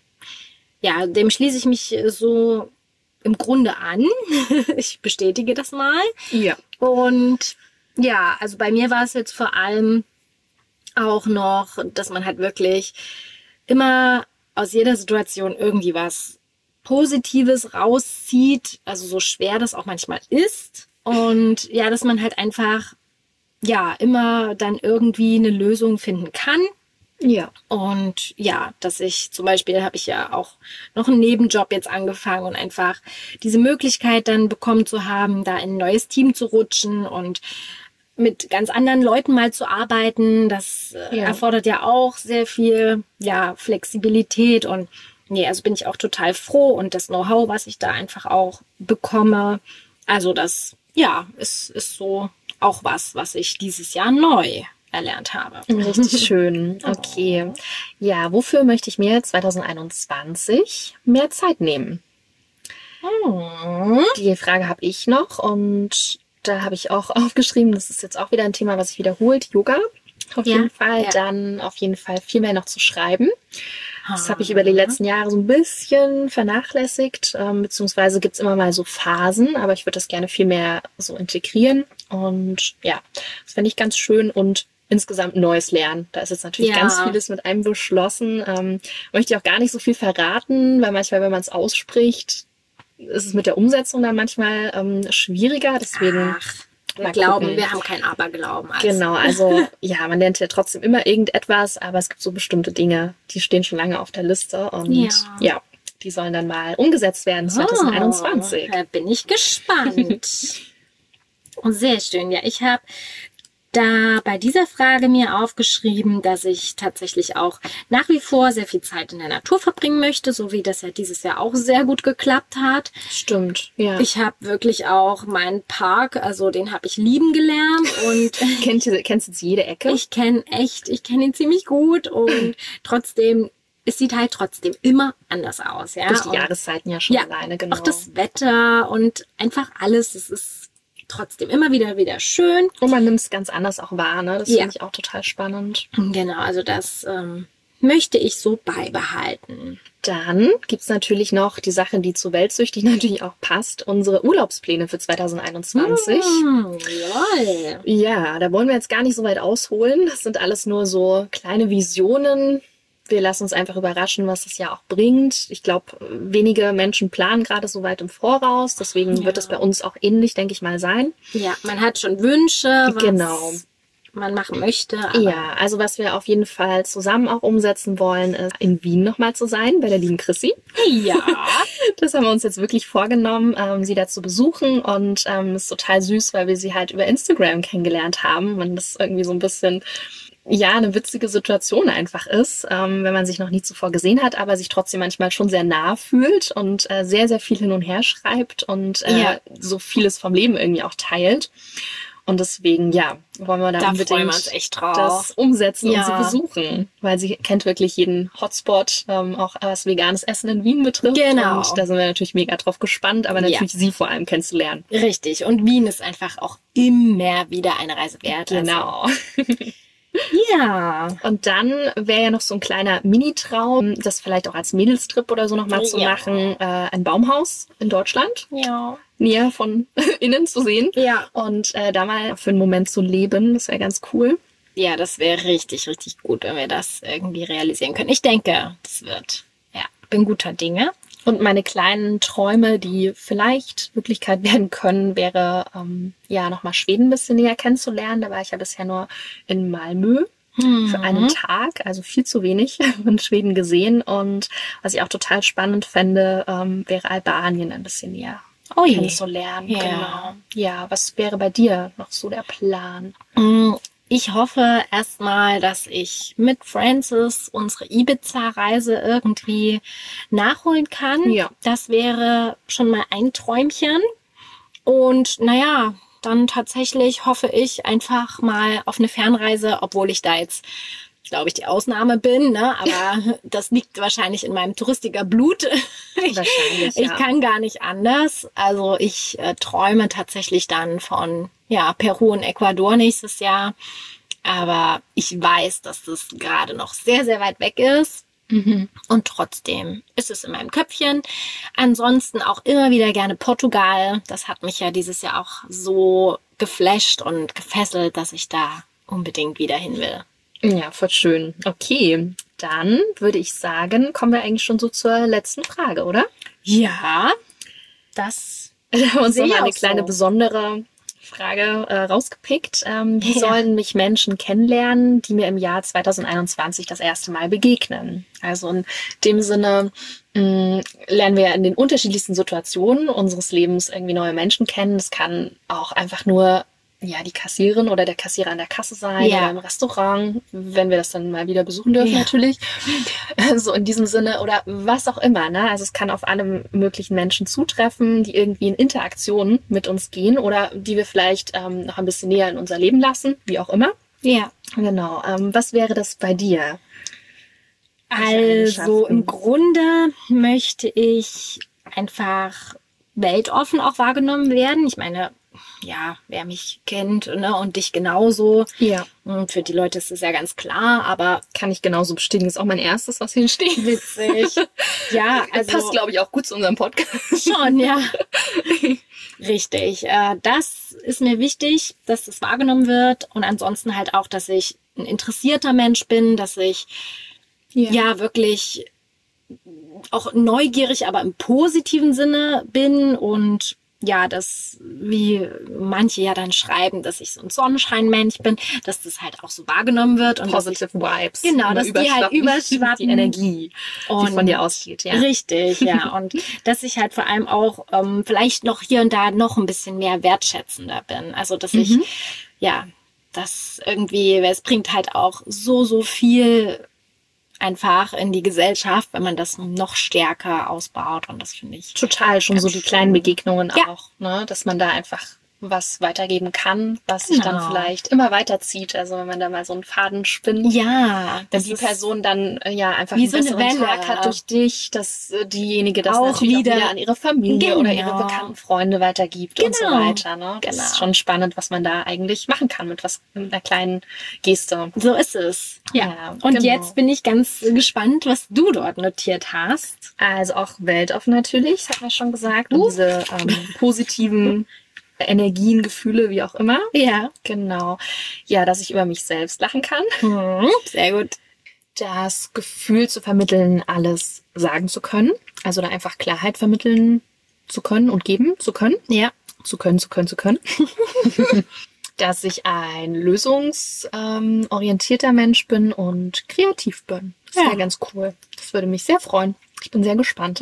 Ja, dem schließe ich mich so im Grunde an. Ich bestätige das mal. Ja. Und ja, also bei mir war es jetzt vor allem auch noch, dass man halt wirklich immer aus jeder Situation irgendwie was Positives rauszieht, also so schwer das auch manchmal ist. Und ja, dass man halt einfach, ja, immer dann irgendwie eine Lösung finden kann. Ja. Und ja, dass ich zum Beispiel habe ich ja auch noch einen Nebenjob jetzt angefangen und einfach diese Möglichkeit dann bekommen zu haben, da in ein neues Team zu rutschen und mit ganz anderen Leuten mal zu arbeiten. Das äh, Ja. erfordert ja auch sehr viel, ja, Flexibilität und nee, also bin ich auch total froh und das Know-how, was ich da einfach auch bekomme. Also das, ja, ist, ist so auch was, was ich dieses Jahr neu erlernt habe. Richtig schön. Okay. Ja, wofür möchte ich mir zwanzig einundzwanzig mehr Zeit nehmen? Hm. Die Frage habe ich noch und da habe ich auch aufgeschrieben, das ist jetzt auch wieder ein Thema, was sich wiederholt, Yoga. Auf Ja, jeden Fall. ja. Dann auf jeden Fall viel mehr noch zu schreiben. Das habe ich über die letzten Jahre so ein bisschen vernachlässigt, ähm, beziehungsweise gibt's immer mal so Phasen, aber ich würde das gerne viel mehr so integrieren. Und ja, das fände ich ganz schön und insgesamt Neues lernen. Da ist jetzt natürlich Ja. ganz vieles mit einem beschlossen. Ähm, möchte ich auch gar nicht so viel verraten, weil manchmal, wenn man es ausspricht, ist es mit der Umsetzung dann manchmal ähm, schwieriger. Deswegen Ach, wir mal glauben, gucken. wir haben kein Aberglauben. Also. Genau, also ja, man lernt ja trotzdem immer irgendetwas, aber es gibt so bestimmte Dinge, die stehen schon lange auf der Liste und Ja. ja, die sollen dann mal umgesetzt werden zwanzig einundzwanzig. Oh, da bin ich gespannt. Und sehr schön. Ja, ich habe da bei dieser Frage mir aufgeschrieben, dass ich tatsächlich auch nach wie vor sehr viel Zeit in der Natur verbringen möchte, so wie das ja dieses Jahr auch sehr gut geklappt hat. Stimmt, ja. Ich habe wirklich auch meinen Park, also den habe ich lieben gelernt und Kennt, kennst du jetzt jede Ecke? ich kenne echt, ich kenne ihn ziemlich gut und trotzdem, es sieht halt trotzdem immer anders aus. Ja? Durch die Und Jahreszeiten ja schon ja, alleine, genau. auch das Wetter und einfach alles, es ist trotzdem immer wieder wieder schön. Und man nimmt es ganz anders auch wahr, ne? Das Ja. finde ich auch total spannend. Genau, also das ähm, möchte ich so beibehalten. Dann gibt's natürlich noch die Sache, die zu weltsüchtig natürlich auch passt, unsere Urlaubspläne für zwanzig einundzwanzig. Hm, jawohl. Ja, da wollen wir jetzt gar nicht so weit ausholen. Das sind alles nur so kleine Visionen. Wir lassen uns einfach überraschen, was das Jahr auch bringt. Ich glaube, wenige Menschen planen gerade so weit im Voraus. Deswegen Ja. wird es bei uns auch ähnlich, denke ich mal, sein. Ja, man hat schon Wünsche, was Genau. man machen möchte. Aber Ja, also was wir auf jeden Fall zusammen auch umsetzen wollen, ist in Wien nochmal zu sein, bei der lieben Chrissy. ja. Das haben wir uns jetzt wirklich vorgenommen, ähm, sie da zu besuchen und ähm, ist total süß, weil wir sie halt über Instagram kennengelernt haben und das irgendwie so ein bisschen ja, eine witzige Situation einfach ist, ähm, wenn man sich noch nie zuvor gesehen hat, aber sich trotzdem manchmal schon sehr nah fühlt und äh, sehr, sehr viel hin und her schreibt und äh, Ja. so vieles vom Leben irgendwie auch teilt. Und deswegen, ja, wollen wir da, Da freuen unbedingt wir uns echt drauf. das umsetzen Ja. und sie besuchen, weil sie kennt wirklich jeden Hotspot, ähm, auch was veganes Essen in Wien betrifft. Genau. Und da sind wir natürlich mega drauf gespannt, aber Ja. natürlich sie vor allem kennenzulernen. Richtig. Und Wien ist einfach auch immer wieder eine Reise wert. Genau. Also, ja. Und dann wäre ja noch so ein kleiner Mini-Traum, das vielleicht auch als Mädelstrip oder so nochmal zu Ja. machen, äh, ein Baumhaus in Deutschland, Ja. näher von innen zu sehen. Ja. Und äh, da mal für einen Moment zu leben, das wäre ganz cool. Ja, das wäre richtig, richtig gut, wenn wir das irgendwie realisieren können. Ich denke, das wird. Ja, bin guter Dinge. Und meine kleinen Träume, die vielleicht Wirklichkeit werden können, wäre ähm, ja nochmal Schweden ein bisschen näher kennenzulernen. Da war ich ja bisher nur in Malmö für einen Tag, also viel zu wenig von Schweden gesehen. Und was ich auch total spannend fände, ähm, wäre Albanien ein bisschen näher Oh je. kennenzulernen. Ja. Genau. Ja, was wäre bei dir noch so der Plan? Ich hoffe erstmal, dass ich mit Francis unsere Ibiza-Reise irgendwie nachholen kann. Ja. Das wäre schon mal ein Träumchen. Und naja, dann tatsächlich hoffe ich einfach mal auf eine Fernreise, obwohl ich da jetzt, glaube ich, die Ausnahme bin, ne? Aber das liegt wahrscheinlich in meinem Touristiker-Blut. Ich, Wahrscheinlich, ich ja. kann gar nicht anders. Also ich äh, träume tatsächlich dann von ja Peru und Ecuador nächstes Jahr. Aber ich weiß, dass das gerade noch sehr, sehr weit weg ist. Mhm. Und trotzdem ist es in meinem Köpfchen. Ansonsten auch immer wieder gerne Portugal. Das hat mich ja dieses Jahr auch so geflasht und gefesselt, dass ich da unbedingt wieder hin will. Ja, voll schön. Okay, dann würde ich sagen, kommen wir eigentlich schon so zur letzten Frage, oder? Ja, das Wir haben uns Sehe noch mal ich eine auch kleine so. besondere Frage äh, rausgepickt. Ähm, wie Ja. sollen mich Menschen kennenlernen, die mir im Jahr zwanzig einundzwanzig das erste Mal begegnen? Also in dem Sinne mh, lernen wir in den unterschiedlichsten Situationen unseres Lebens irgendwie neue Menschen kennen. Es kann auch einfach nur ja die Kassiererin oder der Kassierer an der Kasse sein Ja. oder im Restaurant, wenn wir das dann mal wieder besuchen dürfen Ja. natürlich. So in diesem Sinne oder was auch immer. Ne? Also es kann auf alle möglichen Menschen zutreffen, die irgendwie in Interaktion mit uns gehen oder die wir vielleicht ähm, noch ein bisschen näher in unser Leben lassen, wie auch immer. Ja. Genau. Ähm, was wäre das bei dir? Also Eigenschaften. im Grunde möchte ich einfach weltoffen auch wahrgenommen werden. Ich meine, ja, wer mich kennt, ne, und dich genauso. Ja, Und für die Leute ist es ja ganz klar, aber kann ich genauso bestätigen. Ist auch mein erstes, was hier steht. witzig. Ja, also Passt, glaube ich, auch gut zu unserem Podcast. schon, ja. Richtig. Äh, das ist mir wichtig, dass das wahrgenommen wird. Und ansonsten halt auch, dass ich ein interessierter Mensch bin, dass ich ja wirklich auch neugierig, aber im positiven Sinne bin und ja, dass, wie manche ja dann schreiben, dass ich so ein Sonnenscheinmensch bin, dass das halt auch so wahrgenommen wird. Und dass ich, Positive Vibes. Genau, immer dass die halt überschwappen. Die Energie, die Und- von dir ausgeht. Ja. Richtig, ja. Und dass ich halt vor allem auch ähm, vielleicht noch hier und da noch ein bisschen mehr wertschätzender bin. Also, dass ich, Mhm. ja, das irgendwie, es bringt halt auch so, so viel einfach in die Gesellschaft, wenn man das noch stärker ausbaut. Und das finde ich Total, schon so ganz die schön. kleinen Begegnungen Ja. auch, ne? Dass man da einfach was weitergeben kann, was sich dann Genau. vielleicht immer weiterzieht. Also wenn man da mal so einen Faden spinnt, Ja, wenn das die ist Person dann äh, ja einfach wie einen so eine besseren Welle. Tag hat durch dich, dass äh, diejenige das Auch natürlich wieder- auch wieder an ihre Familie Genau. oder ihre bekannten Freunde weitergibt und so Genau. weiter. Ne? Das Genau. ist schon spannend, was man da eigentlich machen kann mit was mit einer kleinen Geste. So ist es. Ja. Ja, Und genau. jetzt bin ich ganz gespannt, was du dort notiert hast. Also auch weltoffen natürlich, das hatten wir schon gesagt. Und Uh. diese ähm, positiven Energien, Gefühle, wie auch immer. Ja. Genau. Ja, dass ich über mich selbst lachen kann. Hm, sehr gut. Das Gefühl zu vermitteln, alles sagen zu können. Also da einfach Klarheit vermitteln zu können und geben zu können. Ja. Zu können, zu können, zu können. Dass ich ein lösungsorientierter Mensch bin und kreativ bin. Das wäre Ja. ganz cool. Das würde mich sehr freuen. Ich bin sehr gespannt.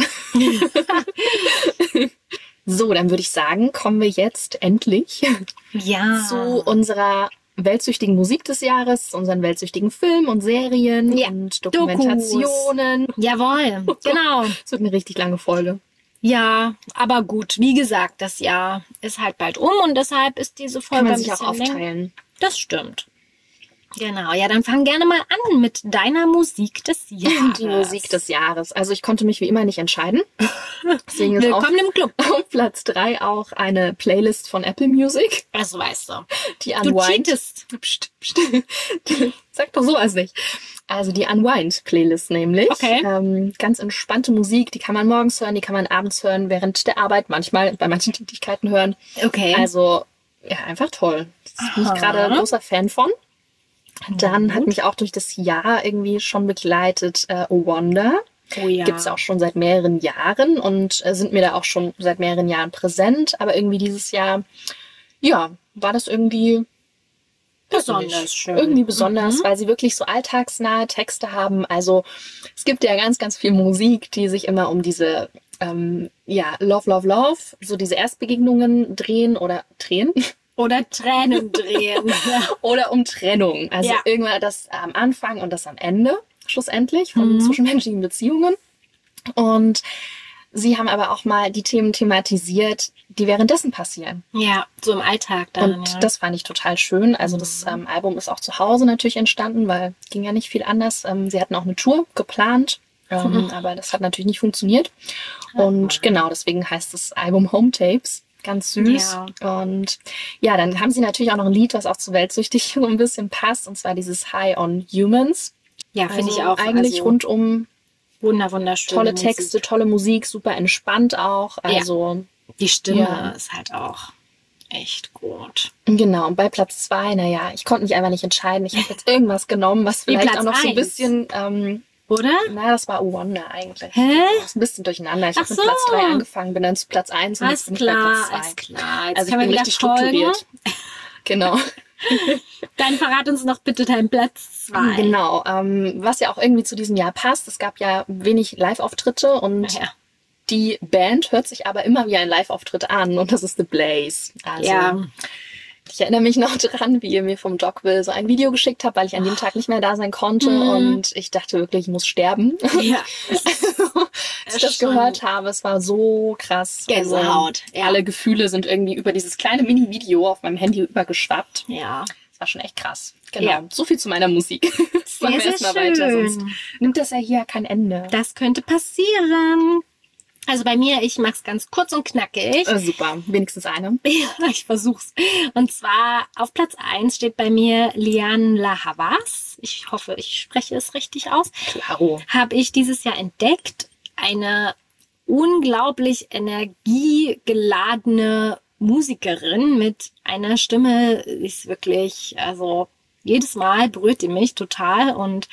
So, dann würde ich sagen, kommen wir jetzt endlich Ja. zu unserer weltsüchtigen Musik des Jahres, unseren weltsüchtigen Film und Serien Ja. und Dokumentationen. Jawohl, genau. Das wird eine richtig lange Folge. Ja, aber gut, wie gesagt, das Jahr ist halt bald um und deshalb ist diese Folge Kann man ein sich auch bisschen länger. aufteilen. Das stimmt. Genau, ja, dann fang gerne mal an mit deiner Musik des Jahres. Die Musik des Jahres. Also ich konnte mich wie immer nicht entscheiden. Deswegen ist Willkommen im Club. auf, auf Platz drei auch eine Playlist von Apple Music. Das weißt du. Die Du Unwind. cheatest. Psst, psst. Sag doch sowas nicht. Also die Unwind-Playlist nämlich. Okay. Ähm, ganz entspannte Musik, die kann man morgens hören, die kann man abends hören, während der Arbeit, manchmal bei manchen Tätigkeiten hören. Okay. Also, ja, einfach toll. Da bin ich Aha. gerade ein großer Fan von. Dann Mhm. hat mich auch durch das Jahr irgendwie schon begleitet äh, Oh Wonder. oh ja. Gibt es auch schon seit mehreren Jahren und äh, sind mir da auch schon seit mehreren Jahren präsent. Aber irgendwie dieses Jahr, ja, war das irgendwie weiß ich Besonders nicht, schön. irgendwie besonders, Mhm. weil sie wirklich so alltagsnahe Texte haben. Also es gibt ja ganz, ganz viel Musik, die sich immer um diese ähm, ja, Love, Love, Love, so diese Erstbegegnungen drehen oder drehen. Oder Tränen drehen. Oder um Trennung. Also Ja. irgendwann das am Anfang und das am Ende, schlussendlich, von Mhm. zwischenmenschlichen Beziehungen. Und sie haben aber auch mal die Themen thematisiert, die währenddessen passieren. Ja, so im Alltag dann. Und ja. das fand ich total schön. Also das ähm, Album ist auch zu Hause natürlich entstanden, weil ging ja nicht viel anders. Ähm, sie hatten auch eine Tour geplant, ähm, Mhm. aber das hat natürlich nicht funktioniert. Und genau, deswegen heißt das Album Home Tapes. Ganz süß. Und ja, dann haben sie natürlich auch noch ein Lied, was auch zu Weltsüchtig so ein bisschen passt, und zwar dieses High on Humans. Ja, finde Also ich auch. eigentlich also, rundum wunder, wunderschön. tolle Texte, tolle Musik, super entspannt auch. Also Die Stimme Ja. ist halt auch echt gut. genau, und bei Platz zwei, naja, ich konnte mich einfach nicht entscheiden. Ich habe jetzt irgendwas genommen, was Wie vielleicht Platz auch noch so ein eins? bisschen, ähm, Oder? na, das war Oh Wonder eigentlich. Hä? Das ist ein bisschen durcheinander. Ich Ach habe so. mit Platz drei angefangen, bin dann zu Platz eins und Alles jetzt bin ich bei klar, Platz zwei. alles klar. Jetzt Also ich können wir bin wieder richtig folgen. strukturiert. Genau. Dann verrat uns noch bitte deinen Platz zwei. Genau, ähm, was ja auch irgendwie zu diesem Jahr passt. Es gab ja wenig Live-Auftritte und Ja. die Band hört sich aber immer wie ein Live-Auftritt an und das ist The Blaze. Also, Ja. ich erinnere mich noch dran, wie ihr mir vom Dockville so ein Video geschickt habt, weil ich an dem Tag nicht mehr da sein konnte Mhm. und ich dachte wirklich, ich muss sterben. Ja. Als ich das Schon gehört habe, es war so krass. Gänsehaut, Also, ja. alle Gefühle sind irgendwie über dieses kleine Mini-Video auf meinem Handy übergeschwappt. Ja. Das war schon echt krass. Genau. Ja. So viel zu meiner Musik. Sehr, Machen wir sehr erst mal weiter, schön. sonst nimmt das ja hier kein Ende. Das könnte passieren. Also bei mir, ich mach's ganz kurz und knackig. Äh, super, wenigstens eine. Ja, ich versuch's. Und zwar auf Platz eins steht bei mir Liane La Havas. Ich hoffe, ich spreche es richtig aus. Klaro. Habe ich dieses Jahr entdeckt. Eine unglaublich energiegeladene Musikerin mit einer Stimme, die ist wirklich, also jedes Mal berührt die mich total und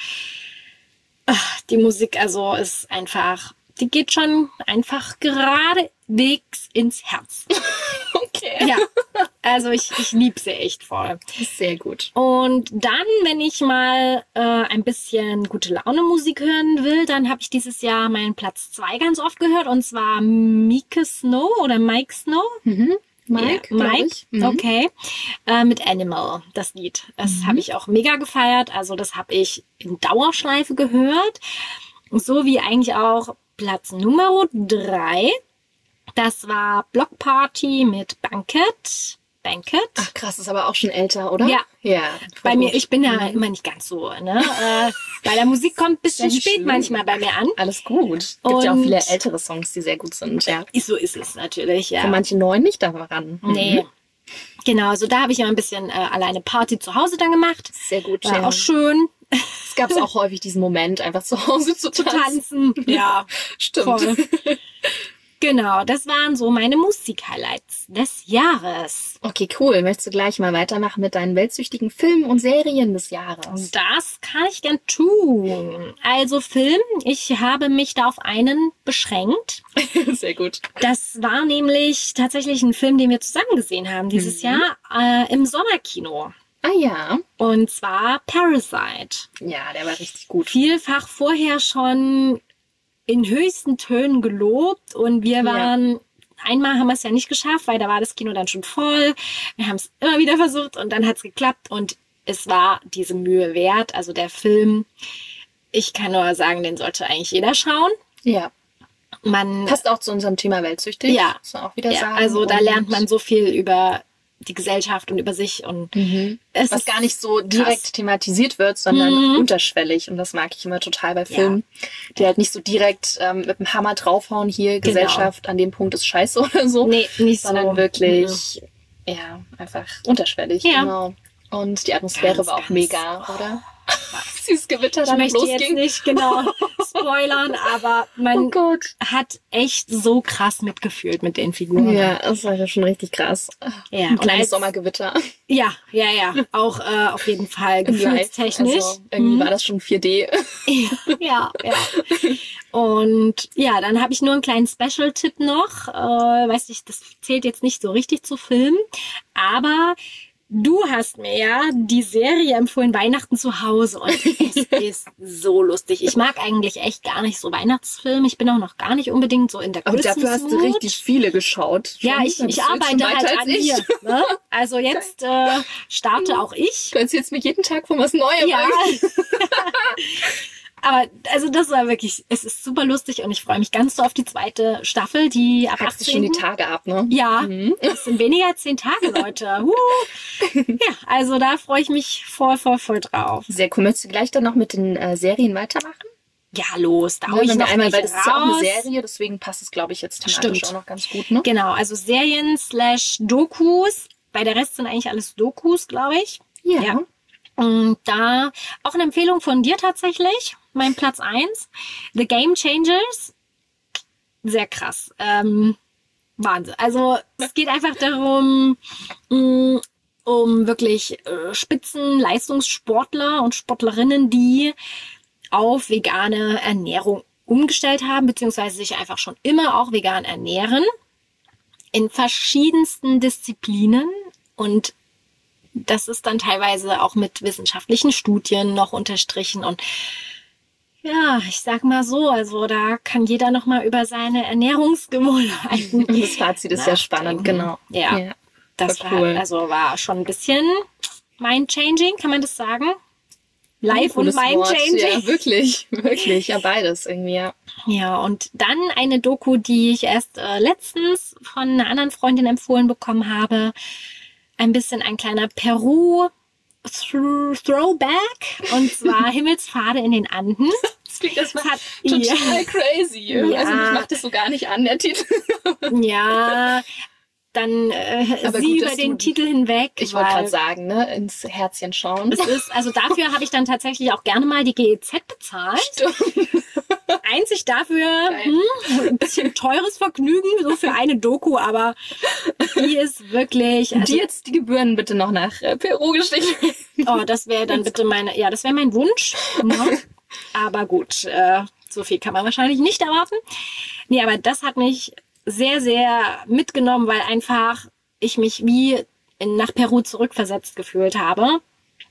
ach, die Musik also ist einfach, die geht schon einfach geradewegs ins Herz. Okay. Ja, also ich, ich liebe sie echt voll. Sehr gut. Und dann, wenn ich mal äh, ein bisschen gute Laune Musik hören will, dann habe ich dieses Jahr meinen Platz zwei ganz oft gehört, und zwar Mike Snow oder Mike Snow. Mhm. Mike, Ja, glaub Mike, ich. Mhm. okay. Äh, mit Animal, das Lied. Das Mhm. habe ich auch mega gefeiert. Also das habe ich in Dauerschleife gehört. So wie eigentlich auch Platz Nummer drei. Das war Block Party mit Banquet. Banquet. Ach krass, ist aber auch schon älter, oder? Ja. Ja. Bei voll mir, gut. ich bin ja Mhm. immer nicht ganz so, ne? Äh, bei der Musik kommt ein bisschen Sehr nicht spät schlimm. manchmal bei mir an. Alles gut. Es gibt ja auch Und- viele ältere Songs, die sehr gut sind. Ja. So ist es natürlich, ja. Von manchen neuen nicht daran. Nee. Genau, also da habe ich immer ein bisschen äh, alleine Party zu Hause dann gemacht. Sehr gut. War Ja. auch schön Es gab auch häufig diesen Moment, einfach zu Hause zu zu tanzen. tanzen. Ja, Stimmt. voll. Genau, das waren so meine Musik-Highlights des Jahres. Okay, cool. Möchtest du gleich mal weitermachen mit deinen weltsüchtigen Filmen und Serien des Jahres? Und das kann ich gern tun. Also Film, ich habe mich da auf einen beschränkt. Sehr gut. Das war nämlich tatsächlich ein Film, den wir zusammen gesehen haben dieses Mhm. Jahr äh, im Sommerkino. Ah ja. Und zwar Parasite. Ja, der war richtig gut. Vielfach vorher schon in höchsten Tönen gelobt und wir Ja. waren einmal haben wir es ja nicht geschafft, weil da war das Kino dann schon voll. Wir haben es immer wieder versucht und dann hat es geklappt und es war diese Mühe wert. Also der Film, ich kann nur sagen, den sollte eigentlich jeder schauen. Ja. Man passt auch zu unserem Thema weltsüchtig. Ja. Muss man auch wieder ja sagen. Also da und lernt man so viel über die Gesellschaft und über sich und mhm. es was ist gar nicht so direkt krass. thematisiert wird, sondern mhm. unterschwellig und das mag ich immer total bei Filmen, ja. die halt nicht so direkt ähm, mit dem Hammer draufhauen, hier genau. Gesellschaft an dem Punkt ist scheiße oder so, nee, nicht sondern so. wirklich mhm. ja, einfach unterschwellig, ja. genau. Und die Atmosphäre ganz, war auch ganz, mega, oh. oder? Süßes Gewitter dann losging. Ich möchte losging. jetzt nicht genau spoilern, aber man oh Gott. hat echt so krass mitgefühlt mit den Figuren. Ja, das war ja schon richtig krass. Ja, ein kleines als, Sommergewitter. Ja, ja, ja. Auch äh, auf jeden Fall gefühlstechnisch. Also, irgendwie hm. war das schon vier D. ja, ja. Und ja, dann habe ich nur einen kleinen Special-Tipp noch. Äh, weiß ich, das zählt jetzt nicht so richtig zu Filmen, aber du hast mir ja die Serie empfohlen, Weihnachten zu Hause, und es ist so lustig. Ich mag eigentlich echt gar nicht so Weihnachtsfilme. Ich bin auch noch gar nicht unbedingt so in der Christmas Aber dafür hast du richtig viele geschaut. Ja, ich, ich arbeite halt an ich. mir. Ne? Also jetzt äh, starte auch ich. Du erzählst mir jeden Tag von was Neuem. Ja. Aber also das war wirklich, es ist super lustig und ich freue mich ganz so auf die zweite Staffel, die ab achtzehnten schon die Tage ab, ne? Ja, mhm. es sind weniger als zehn Tage, Leute. Uh. Ja, also da freue ich mich voll, voll, voll drauf. Sehr cool. Möchtest du gleich dann noch mit den äh, Serien weitermachen? Ja, los, da hau ja, ich noch einmal, weil das raus. ist ja auch eine Serie, deswegen passt es, glaube ich, jetzt thematisch auch noch ganz gut, ne? Genau, also Serien slash Dokus. Bei der Rest sind eigentlich alles Dokus, glaube ich. Ja. ja. Und da auch eine Empfehlung von dir tatsächlich. Mein Platz eins. The Game Changers. Sehr krass. Ähm, Wahnsinn. Also es geht einfach darum, mh, um wirklich äh, Spitzenleistungssportler und Sportlerinnen, die auf vegane Ernährung umgestellt haben, beziehungsweise sich einfach schon immer auch vegan ernähren. In verschiedensten Disziplinen. Und das ist dann teilweise auch mit wissenschaftlichen Studien noch unterstrichen. Und ja, ich sag mal so, also da kann jeder noch mal über seine Ernährungsgewohnheiten. Das Fazit ist sehr spannend, genau. Ja, ja, das war, cool. also war schon ein bisschen mind-changing, kann man das sagen? Life und mind-changing. Ja, wirklich, wirklich, ja beides irgendwie, ja. Ja, und dann eine Doku, die ich erst äh, letztens von einer anderen Freundin empfohlen bekommen habe. Ein bisschen ein kleiner Peru Throwback, und zwar Himmelspfade in den Anden. Das klingt erstmal total ja. crazy. Ja. Also mich macht das so gar nicht an, der Titel. Ja, dann äh, sie gut, über den Titel hinweg. Ich wollte gerade sagen, ne, ins Herzchen schauen. Es ist, also dafür habe ich dann tatsächlich auch gerne mal die G E Z bezahlt. Stimmt. Einzig dafür hm, ein bisschen teures Vergnügen, so für eine Doku, aber die ist wirklich... Also, die jetzt die Gebühren bitte noch nach äh, Peru geschickt. Oh, das wäre dann bitte meine... Ja, das wäre mein Wunsch. Ne? Aber gut, äh, so viel kann man wahrscheinlich nicht erwarten. Nee, aber das hat mich sehr, sehr mitgenommen, weil einfach ich mich wie in, nach Peru zurückversetzt gefühlt habe.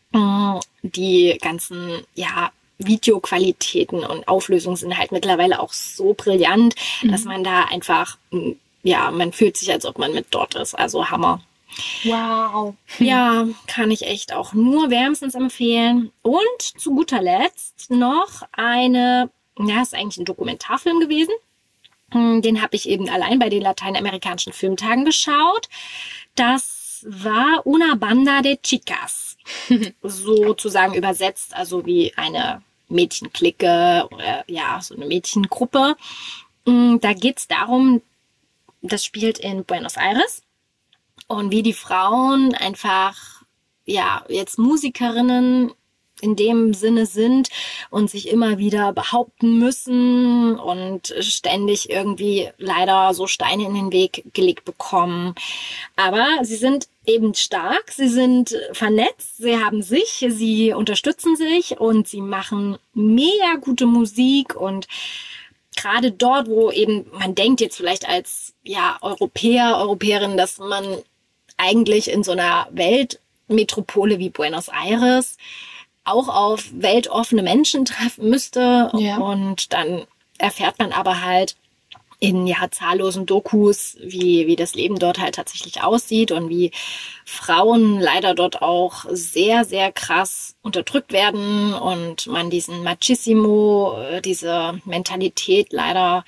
Die ganzen, ja... Videoqualitäten und Auflösungen sind halt mittlerweile auch so brillant, mhm. dass man da einfach, ja, man fühlt sich, als ob man mit dort ist. Also Hammer. Wow. Ja, kann ich echt auch nur wärmstens empfehlen. Und zu guter Letzt noch eine, ja, ist eigentlich ein Dokumentarfilm gewesen. Den habe ich eben allein bei den lateinamerikanischen Filmtagen geschaut. Das war Una Banda de Chicas. Sozusagen übersetzt, also wie eine Mädchenklicke oder ja, so eine Mädchengruppe. Da geht's darum, das spielt in Buenos Aires und wie die Frauen einfach, ja, jetzt Musikerinnen in dem Sinne sind und sich immer wieder behaupten müssen und ständig irgendwie leider so Steine in den Weg gelegt bekommen. Aber sie sind eben stark, sie sind vernetzt, sie haben sich, sie unterstützen sich und sie machen mega gute Musik. Und gerade dort, wo eben man denkt jetzt vielleicht als ja Europäer, Europäerin, dass man eigentlich in so einer Weltmetropole wie Buenos Aires auch auf weltoffene Menschen treffen müsste. Ja. Und dann erfährt man aber halt, in ja zahllosen Dokus, wie, wie das Leben dort halt tatsächlich aussieht und wie Frauen leider dort auch sehr, sehr krass unterdrückt werden und man diesen Machismo, äh, diese Mentalität leider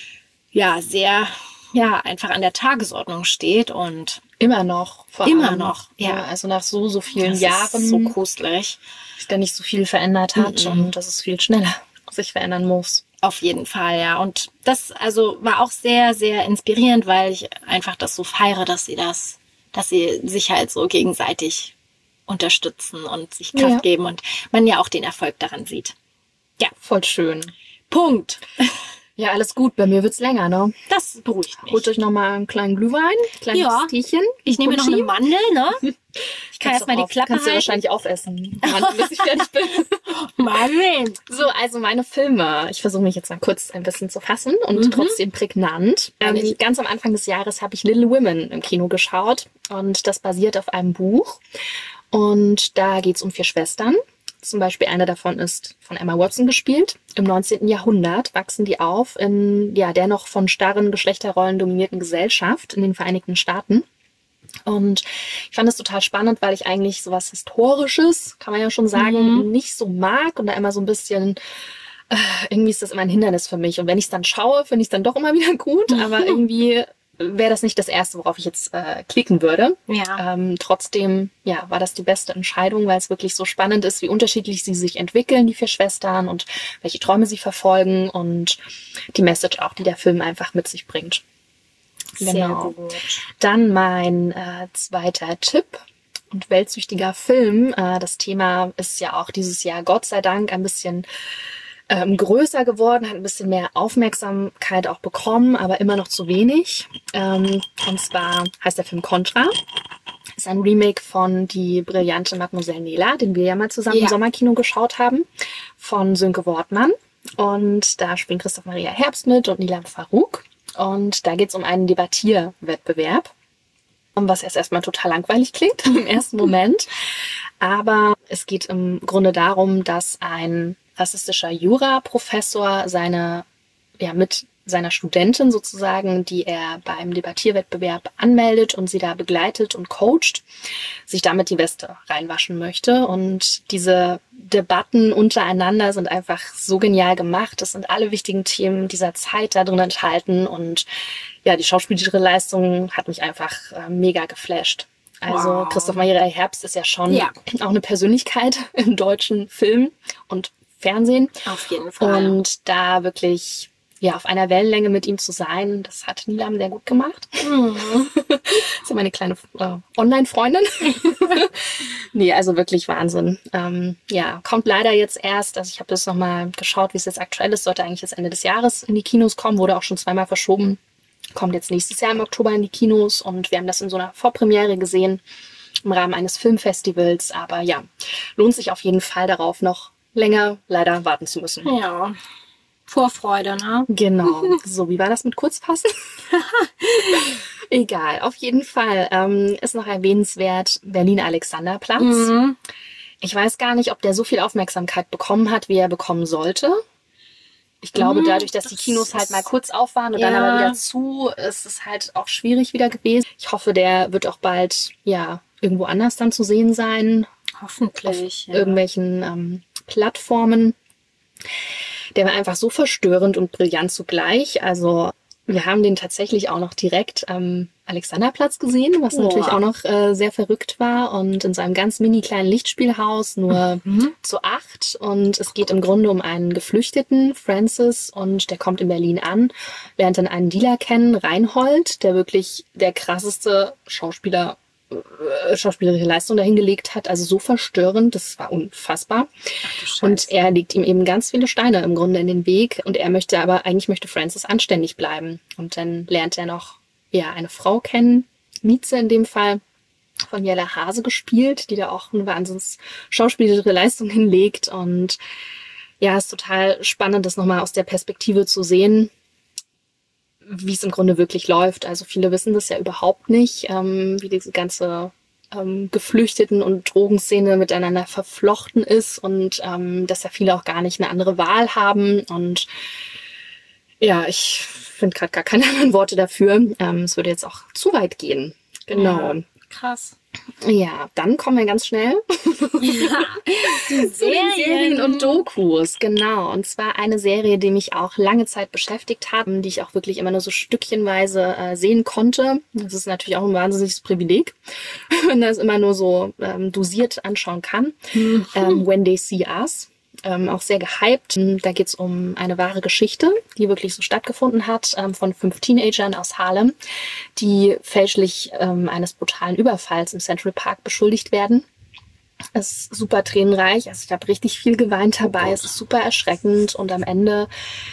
ja sehr, ja, einfach an der Tagesordnung steht und Immer noch, vor immer allem. noch, ja. Ja, also nach so, so vielen das Jahren, ist so gruselig. sich da nicht so viel verändert hat Mhm. und dass es viel schneller sich verändern muss. Auf jeden Fall, ja. Und das also war auch sehr, sehr inspirierend, weil ich einfach das so feiere, dass sie das, dass sie sich halt so gegenseitig unterstützen und sich Kraft Ja. geben und man ja auch den Erfolg daran sieht. Voll schön. Punkt. Ja, alles gut. Bei mir wird's länger, ne? Das beruhigt mich. Holt euch nochmal einen kleinen Glühwein, ein kleines Ja. Tierchen. Ich nehme noch eine Mandel, ne? Ich kann Kannst erst mal du die auf- Klappe Kannst du halten. wahrscheinlich aufessen, Mann, bis ich fertig bin. Mal sehen. So, also meine Filme. Ich versuche mich jetzt mal kurz ein bisschen zu fassen und Mhm. trotzdem prägnant. Ähm, Ehrlich? ganz am Anfang des Jahres habe ich Little Women im Kino geschaut und das basiert auf einem Buch. Und da geht's um vier Schwestern. Zum Beispiel eine davon ist von Emma Watson gespielt. Im neunzehnten Jahrhundert wachsen die auf in ja der noch von starren Geschlechterrollen dominierten Gesellschaft in den Vereinigten Staaten. Und ich fand es total spannend, weil ich eigentlich sowas Historisches, kann man ja schon sagen, Mhm. nicht so mag und da immer so ein bisschen, äh, irgendwie ist das immer ein Hindernis für mich. Und wenn ich es dann schaue, finde ich es dann doch immer wieder gut, aber irgendwie wäre das nicht das Erste, worauf ich jetzt äh, klicken würde. Ja. Ähm, trotzdem, ja, war das die beste Entscheidung, weil es wirklich so spannend ist, wie unterschiedlich sie sich entwickeln, die vier Schwestern, und welche Träume sie verfolgen und die Message auch, die der Film einfach mit sich bringt. Sehr Genau. gut. Dann mein äh, zweiter Tipp und weltsüchtiger Film. Äh, das Thema ist ja auch dieses Jahr Gott sei Dank ein bisschen ähm, größer geworden, hat ein bisschen mehr Aufmerksamkeit auch bekommen, aber immer noch zu wenig. Ähm, und zwar heißt der Film Contra. Ist ein Remake von Die brillante Mademoiselle Nela, den wir ja mal zusammen Ja. im Sommerkino geschaut haben, von Sönke Wortmann. Und da spielen Christoph Maria Herbst mit und Nilam Farouk. Und da geht es um einen Debattierwettbewerb, was erst erstmal total langweilig klingt im ersten Moment. Aber es geht im Grunde darum, dass ein rassistischer Jura-Professor seine, ja, mit seiner Studentin sozusagen, die er beim Debattierwettbewerb anmeldet und sie da begleitet und coacht, sich damit die Weste reinwaschen möchte. Und diese Debatten untereinander sind einfach so genial gemacht. Es sind alle wichtigen Themen dieser Zeit da drin enthalten. Und ja, die schauspielerische Leistung hat mich einfach äh, mega geflasht. Also Wow. Christoph Maria Herbst ist ja schon Ja. auch eine Persönlichkeit im deutschen Film und Fernsehen. Auf jeden Fall. Und da wirklich ja auf einer Wellenlänge mit ihm zu sein, das hat Nilam sehr gut gemacht. Mhm. Das ist ja meine kleine äh, Online-Freundin. Nee, also wirklich Wahnsinn. Ähm, ja, kommt leider jetzt erst, also ich habe das nochmal geschaut, wie es jetzt aktuell ist, sollte eigentlich jetzt Ende des Jahres in die Kinos kommen, wurde auch schon zweimal verschoben. Kommt jetzt nächstes Jahr im Oktober in die Kinos und wir haben das in so einer Vorpremiere gesehen im Rahmen eines Filmfestivals. Aber ja, lohnt sich auf jeden Fall darauf, noch länger leider warten zu müssen. Ja. Vorfreude, ne? Genau. So, wie war das mit Kurzfassen? Egal, auf jeden Fall ähm, ist noch erwähnenswert Berliner Alexanderplatz. Mhm. Ich weiß gar nicht, ob der so viel Aufmerksamkeit bekommen hat, wie er bekommen sollte. Ich glaube, Mhm, dadurch, dass die das Kinos halt ist- mal kurz auf waren und dann Ja. aber wieder zu, ist es halt auch schwierig wieder gewesen. Ich hoffe, der wird auch bald, ja, irgendwo anders dann zu sehen sein. Hoffentlich. Auf irgendwelchen ähm, Plattformen. Der war einfach so verstörend und brillant zugleich. Also wir haben den tatsächlich auch noch direkt am Alexanderplatz gesehen, was Boah. natürlich auch noch äh, sehr verrückt war. Und in so einem ganz mini kleinen Lichtspielhaus, nur Mhm. zu acht. Und es geht im Grunde um einen Geflüchteten, Francis, und der kommt in Berlin an, lernt dann einen Dealer kennen, Reinhold, der wirklich der krasseste Schauspieler äh, schauspielerische Leistung dahingelegt hat, also so verstörend, das war unfassbar. Und er legt ihm eben ganz viele Steine im Grunde in den Weg und er möchte aber, eigentlich möchte Francis anständig bleiben. Und dann lernt er noch, ja, eine Frau kennen, Mieze in dem Fall, von Jella Hase gespielt, die da auch eine wahnsinns schauspielerische Leistung hinlegt. Und ja, es ist total spannend, das nochmal aus der Perspektive zu sehen, wie es im Grunde wirklich läuft. Also viele wissen das ja überhaupt nicht, ähm, wie diese ganze ähm, Geflüchteten- und Drogenszene miteinander verflochten ist und ähm, dass ja viele auch gar nicht eine andere Wahl haben. Und ja, ich finde gerade gar keine anderen Worte dafür. Ähm, es würde jetzt auch zu weit gehen. Genau. Ja, krass. Ja, dann kommen wir ganz schnell Ja, die zu den Serien und Dokus. Genau. Und zwar eine Serie, die mich auch lange Zeit beschäftigt hat, die ich auch wirklich immer nur so stückchenweise äh, sehen konnte. Das ist natürlich auch ein wahnsinniges Privileg, wenn man das immer nur so ähm, dosiert anschauen kann. Mhm. Ähm, When They See Us. Ähm, auch sehr gehypt. Da geht's um eine wahre Geschichte, die wirklich so stattgefunden hat, ähm, von fünf Teenagern aus Harlem, die fälschlich ähm, eines brutalen Überfalls im Central Park beschuldigt werden. Es ist super tränenreich, also ich habe richtig viel geweint dabei, oh es ist super erschreckend und am Ende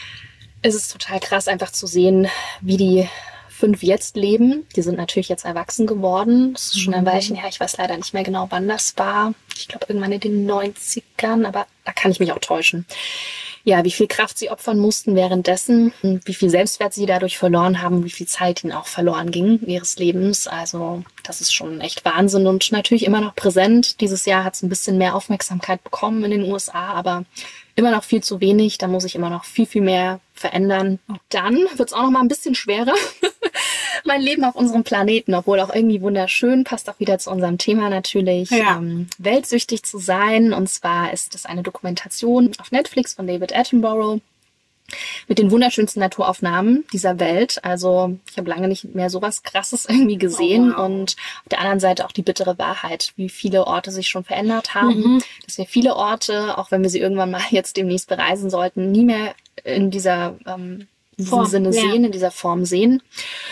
ist es total krass einfach zu sehen, wie die fünf jetzt leben. Die sind natürlich jetzt erwachsen geworden. Das ist schon ein Weilchen her. Ich weiß leider nicht mehr genau, wann das war. Ich glaube, irgendwann in den neunzigern, aber da kann ich mich auch täuschen. Ja, wie viel Kraft sie opfern mussten währenddessen, wie viel Selbstwert sie dadurch verloren haben, wie viel Zeit ihnen auch verloren ging ihres Lebens. Also das ist schon echt Wahnsinn und natürlich immer noch präsent. Dieses Jahr hat es ein bisschen mehr Aufmerksamkeit bekommen in den U S A, aber immer noch viel zu wenig. Da muss ich immer noch viel, viel mehr verändern. Dann wird es auch noch mal ein bisschen schwerer. Mein Leben auf unserem Planeten, obwohl auch irgendwie wunderschön, passt auch wieder zu unserem Thema natürlich, ja. ähm, weltsüchtig zu sein. Und zwar ist es eine Dokumentation auf Netflix von David Attenborough mit den wunderschönsten Naturaufnahmen dieser Welt. Also ich habe lange nicht mehr sowas Krasses irgendwie gesehen. Oh, wow. Und auf der anderen Seite auch die bittere Wahrheit, wie viele Orte sich schon verändert haben. Mhm. Dass wir viele Orte, auch wenn wir sie irgendwann mal jetzt demnächst bereisen sollten, nie mehr in dieser ähm, in diesem Sinne ja. sehen, in dieser Form sehen.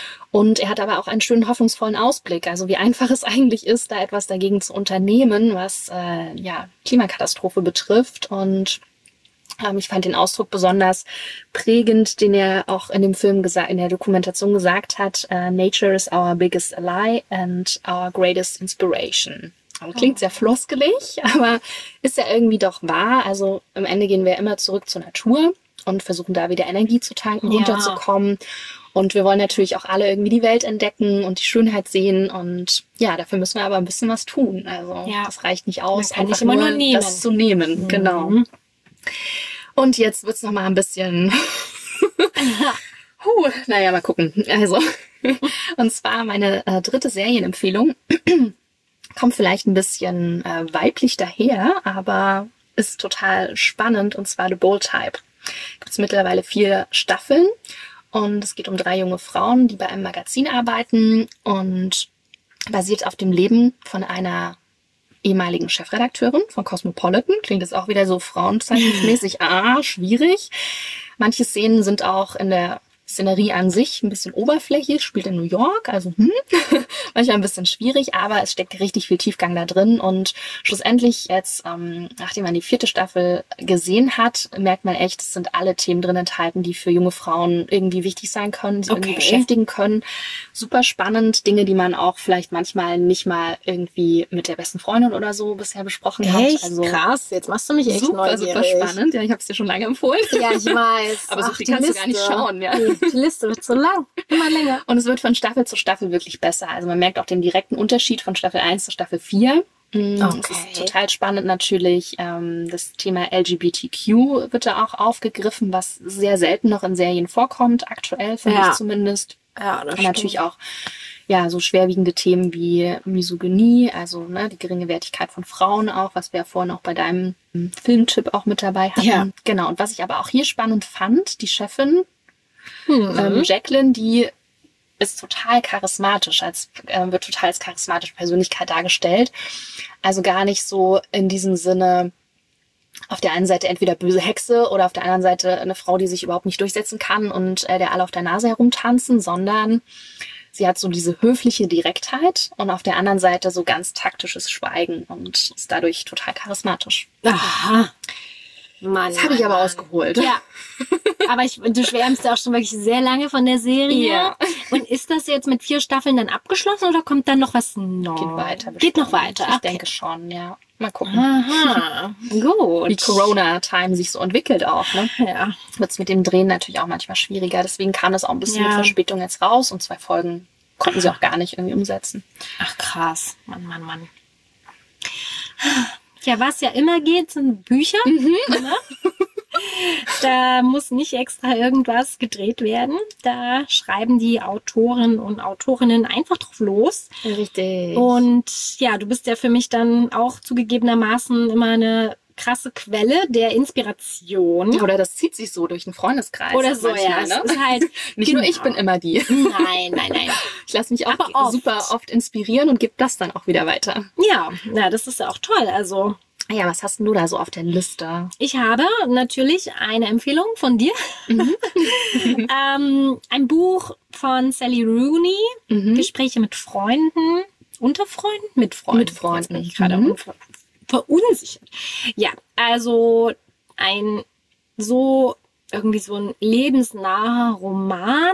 Und er hat aber auch einen schönen, hoffnungsvollen Ausblick. Also wie einfach es eigentlich ist, da etwas dagegen zu unternehmen, was äh, ja Klimakatastrophe betrifft. Und ähm, ich fand den Ausdruck besonders prägend, den er auch in dem Film gesagt, in der Dokumentation gesagt hat: uh, Nature is our biggest ally and our greatest inspiration. Also klingt sehr floskelig, aber ist ja irgendwie doch wahr. Also am Ende gehen wir immer zurück zur Natur und versuchen da wieder Energie zu tanken, ja. runterzukommen. Und wir wollen natürlich auch alle irgendwie die Welt entdecken und die Schönheit sehen. Und ja, dafür müssen wir aber ein bisschen was tun. Also ja. das reicht nicht aus, kann einfach immer nur nehmen. das zu nehmen. Mhm. Genau. Und jetzt wird's noch mal ein bisschen... huh, naja, mal gucken. Also, und zwar meine äh, dritte Serienempfehlung. Kommt vielleicht ein bisschen äh, weiblich daher, aber ist total spannend. Und zwar The Bold Type. Gibt es mittlerweile vier Staffeln. Und es geht um drei junge Frauen, die bei einem Magazin arbeiten und basiert auf dem Leben von einer ehemaligen Chefredakteurin von Cosmopolitan. Klingt jetzt auch wieder so frauenzeichnungsmäßig. Ah, schwierig. Manche Szenen sind auch in der Szenerie an sich ein bisschen oberflächlich, spielt in New York, also hm, manchmal ein bisschen schwierig, aber es steckt richtig viel Tiefgang da drin und schlussendlich jetzt, ähm, nachdem man die vierte Staffel gesehen hat, merkt man echt, es sind alle Themen drin enthalten, die für junge Frauen irgendwie wichtig sein können, sie okay. irgendwie beschäftigen können. Super spannend, Dinge, die man auch vielleicht manchmal nicht mal irgendwie mit der besten Freundin oder so bisher besprochen echt? hat. Also krass, jetzt machst du mich echt super, neugierig. Super spannend, ja, ich habe es dir schon lange empfohlen. Ja, ich weiß. Aber so viel kannst Liste. du gar nicht schauen, ja. Nee. Die Liste wird so lang, immer länger. Und es wird von Staffel zu Staffel wirklich besser. Also man merkt auch den direkten Unterschied von Staffel eins zu Staffel vier. Okay. Es ist total spannend natürlich. Das Thema L G B T Q wird da auch aufgegriffen, was sehr selten noch in Serien vorkommt, aktuell finde ja. ich zumindest. Ja, das Und natürlich auch ja so schwerwiegende Themen wie Misogynie, also ne, die geringe Wertigkeit von Frauen auch, was wir ja vorhin auch bei deinem Filmtipp auch mit dabei hatten. Ja. Genau. Und was ich aber auch hier spannend fand, die Chefin, Mhm. Ähm, Jacqueline, die ist total charismatisch, als äh, wird total als charismatische Persönlichkeit dargestellt. Also gar nicht so in diesem Sinne auf der einen Seite entweder böse Hexe oder auf der anderen Seite eine Frau, die sich überhaupt nicht durchsetzen kann und äh, der alle auf der Nase herumtanzen, sondern sie hat so diese höfliche Direktheit und auf der anderen Seite so ganz taktisches Schweigen und ist dadurch total charismatisch. Aha. Mann, das habe ich aber Mann. ausgeholt. Ja, aber ich, du schwärmst ja auch schon wirklich sehr lange von der Serie. Ja. Und ist das jetzt mit vier Staffeln dann abgeschlossen oder kommt dann noch was Neues? Geht weiter. Geht noch weiter. Ich okay. denke schon, ja. Mal gucken. Aha, gut. Wie Corona-Time sich so entwickelt auch, ne? Ja. Wird es mit dem Drehen natürlich auch manchmal schwieriger. Deswegen kam das auch ein bisschen ja. mit Verspätung jetzt raus und zwei Folgen konnten sie auch gar nicht irgendwie umsetzen. Ach krass. Mann, Mann, Mann. Ja, was ja immer geht, sind Bücher. Mhm. Ne? Da muss nicht extra irgendwas gedreht werden. Da schreiben die Autoren und Autorinnen einfach drauf los. Richtig. Und ja, du bist ja für mich dann auch zugegebenermaßen immer eine krasse Quelle der Inspiration. Oder das zieht sich so durch den Freundeskreis. Oder so, manchmal, ja. Ne? Es ist halt, Nicht genau. nur ich bin immer die. Nein, nein, nein. Ich lasse mich auch Aber oft. super oft inspirieren und gebe das dann auch wieder weiter. Ja, ja, das ist ja auch toll. Also Ja, was hast denn du da so auf der Liste? ich habe natürlich eine Empfehlung von dir. Mhm. ähm, ein Buch von Sally Rooney, Mhm. Gespräche mit Freunden. Unter Freunden? Mit Freunden. Mit Freunden. Jetzt bin ich gerade Mhm. unver verunsichert. Ja, also ein so, irgendwie so ein lebensnaher Roman,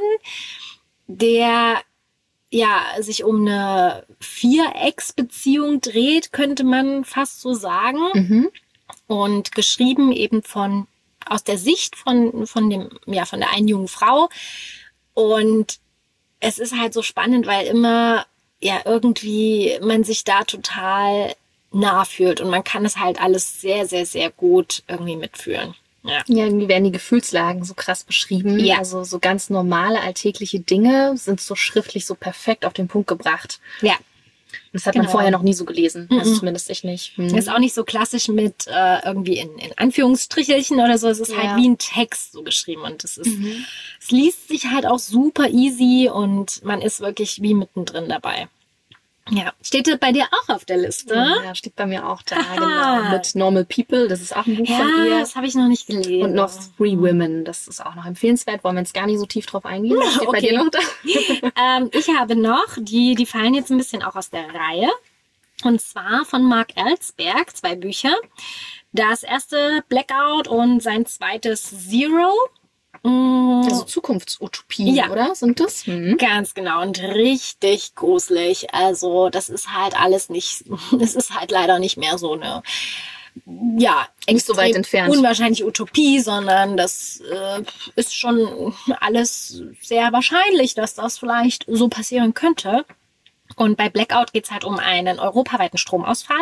der ja sich um eine Vierecksbeziehung dreht, könnte man fast so sagen. Mhm. Und geschrieben eben von, aus der Sicht von, von dem, ja, von der einen jungen Frau. Und es ist halt so spannend, weil immer, ja, irgendwie man sich da total nah fühlt und man kann es halt alles sehr, sehr, sehr gut irgendwie mitfühlen. Ja. Ja, irgendwie werden die Gefühlslagen so krass beschrieben. Ja. Also so ganz normale alltägliche Dinge sind so schriftlich so perfekt auf den Punkt gebracht. Ja. Das hat man Genau. vorher noch nie so gelesen. Mhm. Also zumindest ich nicht. Hm. Ist auch nicht so klassisch mit äh, irgendwie in, in Anführungsstrichelchen oder so. Es ist Ja. halt wie ein Text so geschrieben und es ist, Mhm. es liest sich halt auch super easy und man ist wirklich wie mittendrin dabei. Ja, steht das bei dir auch auf der Liste? Ja, steht bei mir auch da, Aha. genau. Mit Normal People, das ist auch ein Buch Ja, von ihr. das habe ich noch nicht gelesen. Und noch Three Women, das ist auch noch empfehlenswert. Wollen wir jetzt gar nicht so tief drauf eingehen? Das steht bei Okay. dir noch da. ähm, ich habe noch, die, die fallen jetzt ein bisschen auch aus der Reihe. Und zwar von Mark Ellsberg, zwei Bücher. Das erste Blackout und sein zweites Zero. Mm, Also Zukunftsutopien, Ja. oder? Sind das? Mhm. Ganz genau und richtig gruselig. Also das ist halt alles nicht, es ist halt leider nicht mehr so eine, ja, Nicht so weit extrem entfernt. unwahrscheinliche Utopie, sondern das äh, ist schon alles sehr wahrscheinlich, dass das vielleicht so passieren könnte. Und bei Blackout geht's halt um einen europaweiten Stromausfall.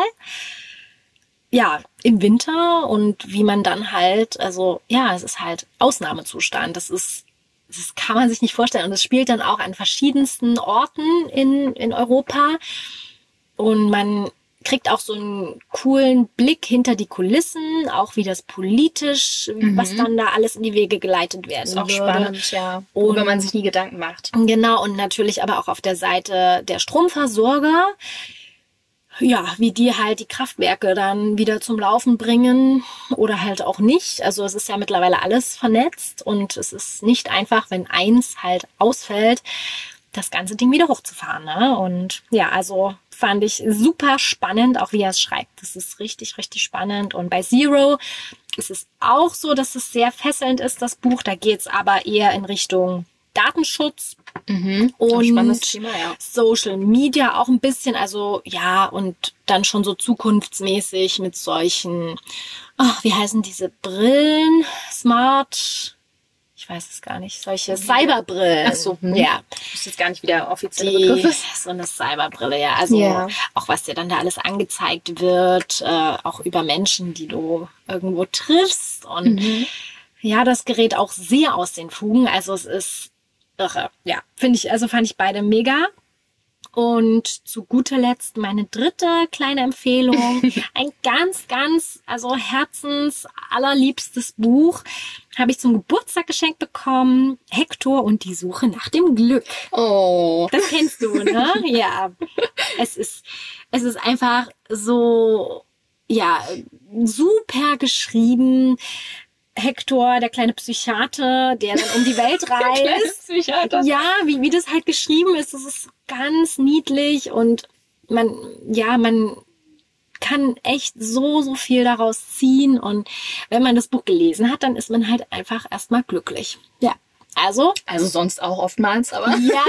Ja, im Winter und wie man dann halt, also ja, es ist halt Ausnahmezustand. Das ist, das kann man sich nicht vorstellen. Und es spielt dann auch an verschiedensten Orten in, in Europa. Und man kriegt auch so einen coolen Blick hinter die Kulissen, auch wie das politisch, Mhm. was dann da alles in die Wege geleitet werden Ist auch würde. spannend, ja. Und- Worüber man sich nie Gedanken macht. Genau, und natürlich aber auch auf der Seite der Stromversorger. Ja, wie die halt die Kraftwerke dann wieder zum Laufen bringen oder halt auch nicht. Also es ist ja mittlerweile alles vernetzt und es ist nicht einfach, wenn eins halt ausfällt, das ganze Ding wieder hochzufahren. Ne? Und ja, also fand ich super spannend, auch wie er es schreibt. Das ist richtig, richtig spannend. Und bei Zero ist es auch so, dass es sehr fesselnd ist, das Buch. Da geht's aber eher in Richtung Datenschutz Mhm. und Ein spannendes Thema, ja. Social Media auch ein bisschen, also ja, und dann schon so zukunftsmäßig mit solchen, ach, wie heißen diese Brillen? Smart, ich weiß es gar nicht, solche Cyberbrillen. Ach so, hm. Ja, Ich weiß jetzt gar nicht, wie der offizielle die, Begriff ist. so eine Cyberbrille, ja, also Ja. auch was dir dann da alles angezeigt wird, äh, auch über Menschen, die du irgendwo triffst und Mhm. ja, das gerät auch sehr aus den Fugen, also es ist irre. Ja, finde ich, also fand ich beide mega. Und zu guter Letzt meine dritte kleine Empfehlung. Ein ganz, ganz, also herzens allerliebstes Buch. Habe ich zum Geburtstag geschenkt bekommen. Hector und die Suche nach dem Glück. Oh. Das kennst du, ne? Ja. Es ist, es ist einfach so, ja, super geschrieben. Hector, der kleine Psychiater, der dann um die Welt reist. Ja, wie, wie das halt geschrieben ist, das ist ganz niedlich und man, ja, man kann echt so, so viel daraus ziehen und wenn man das Buch gelesen hat, dann ist man halt einfach erstmal glücklich. Ja, also. Also sonst auch oftmals, aber. Ja,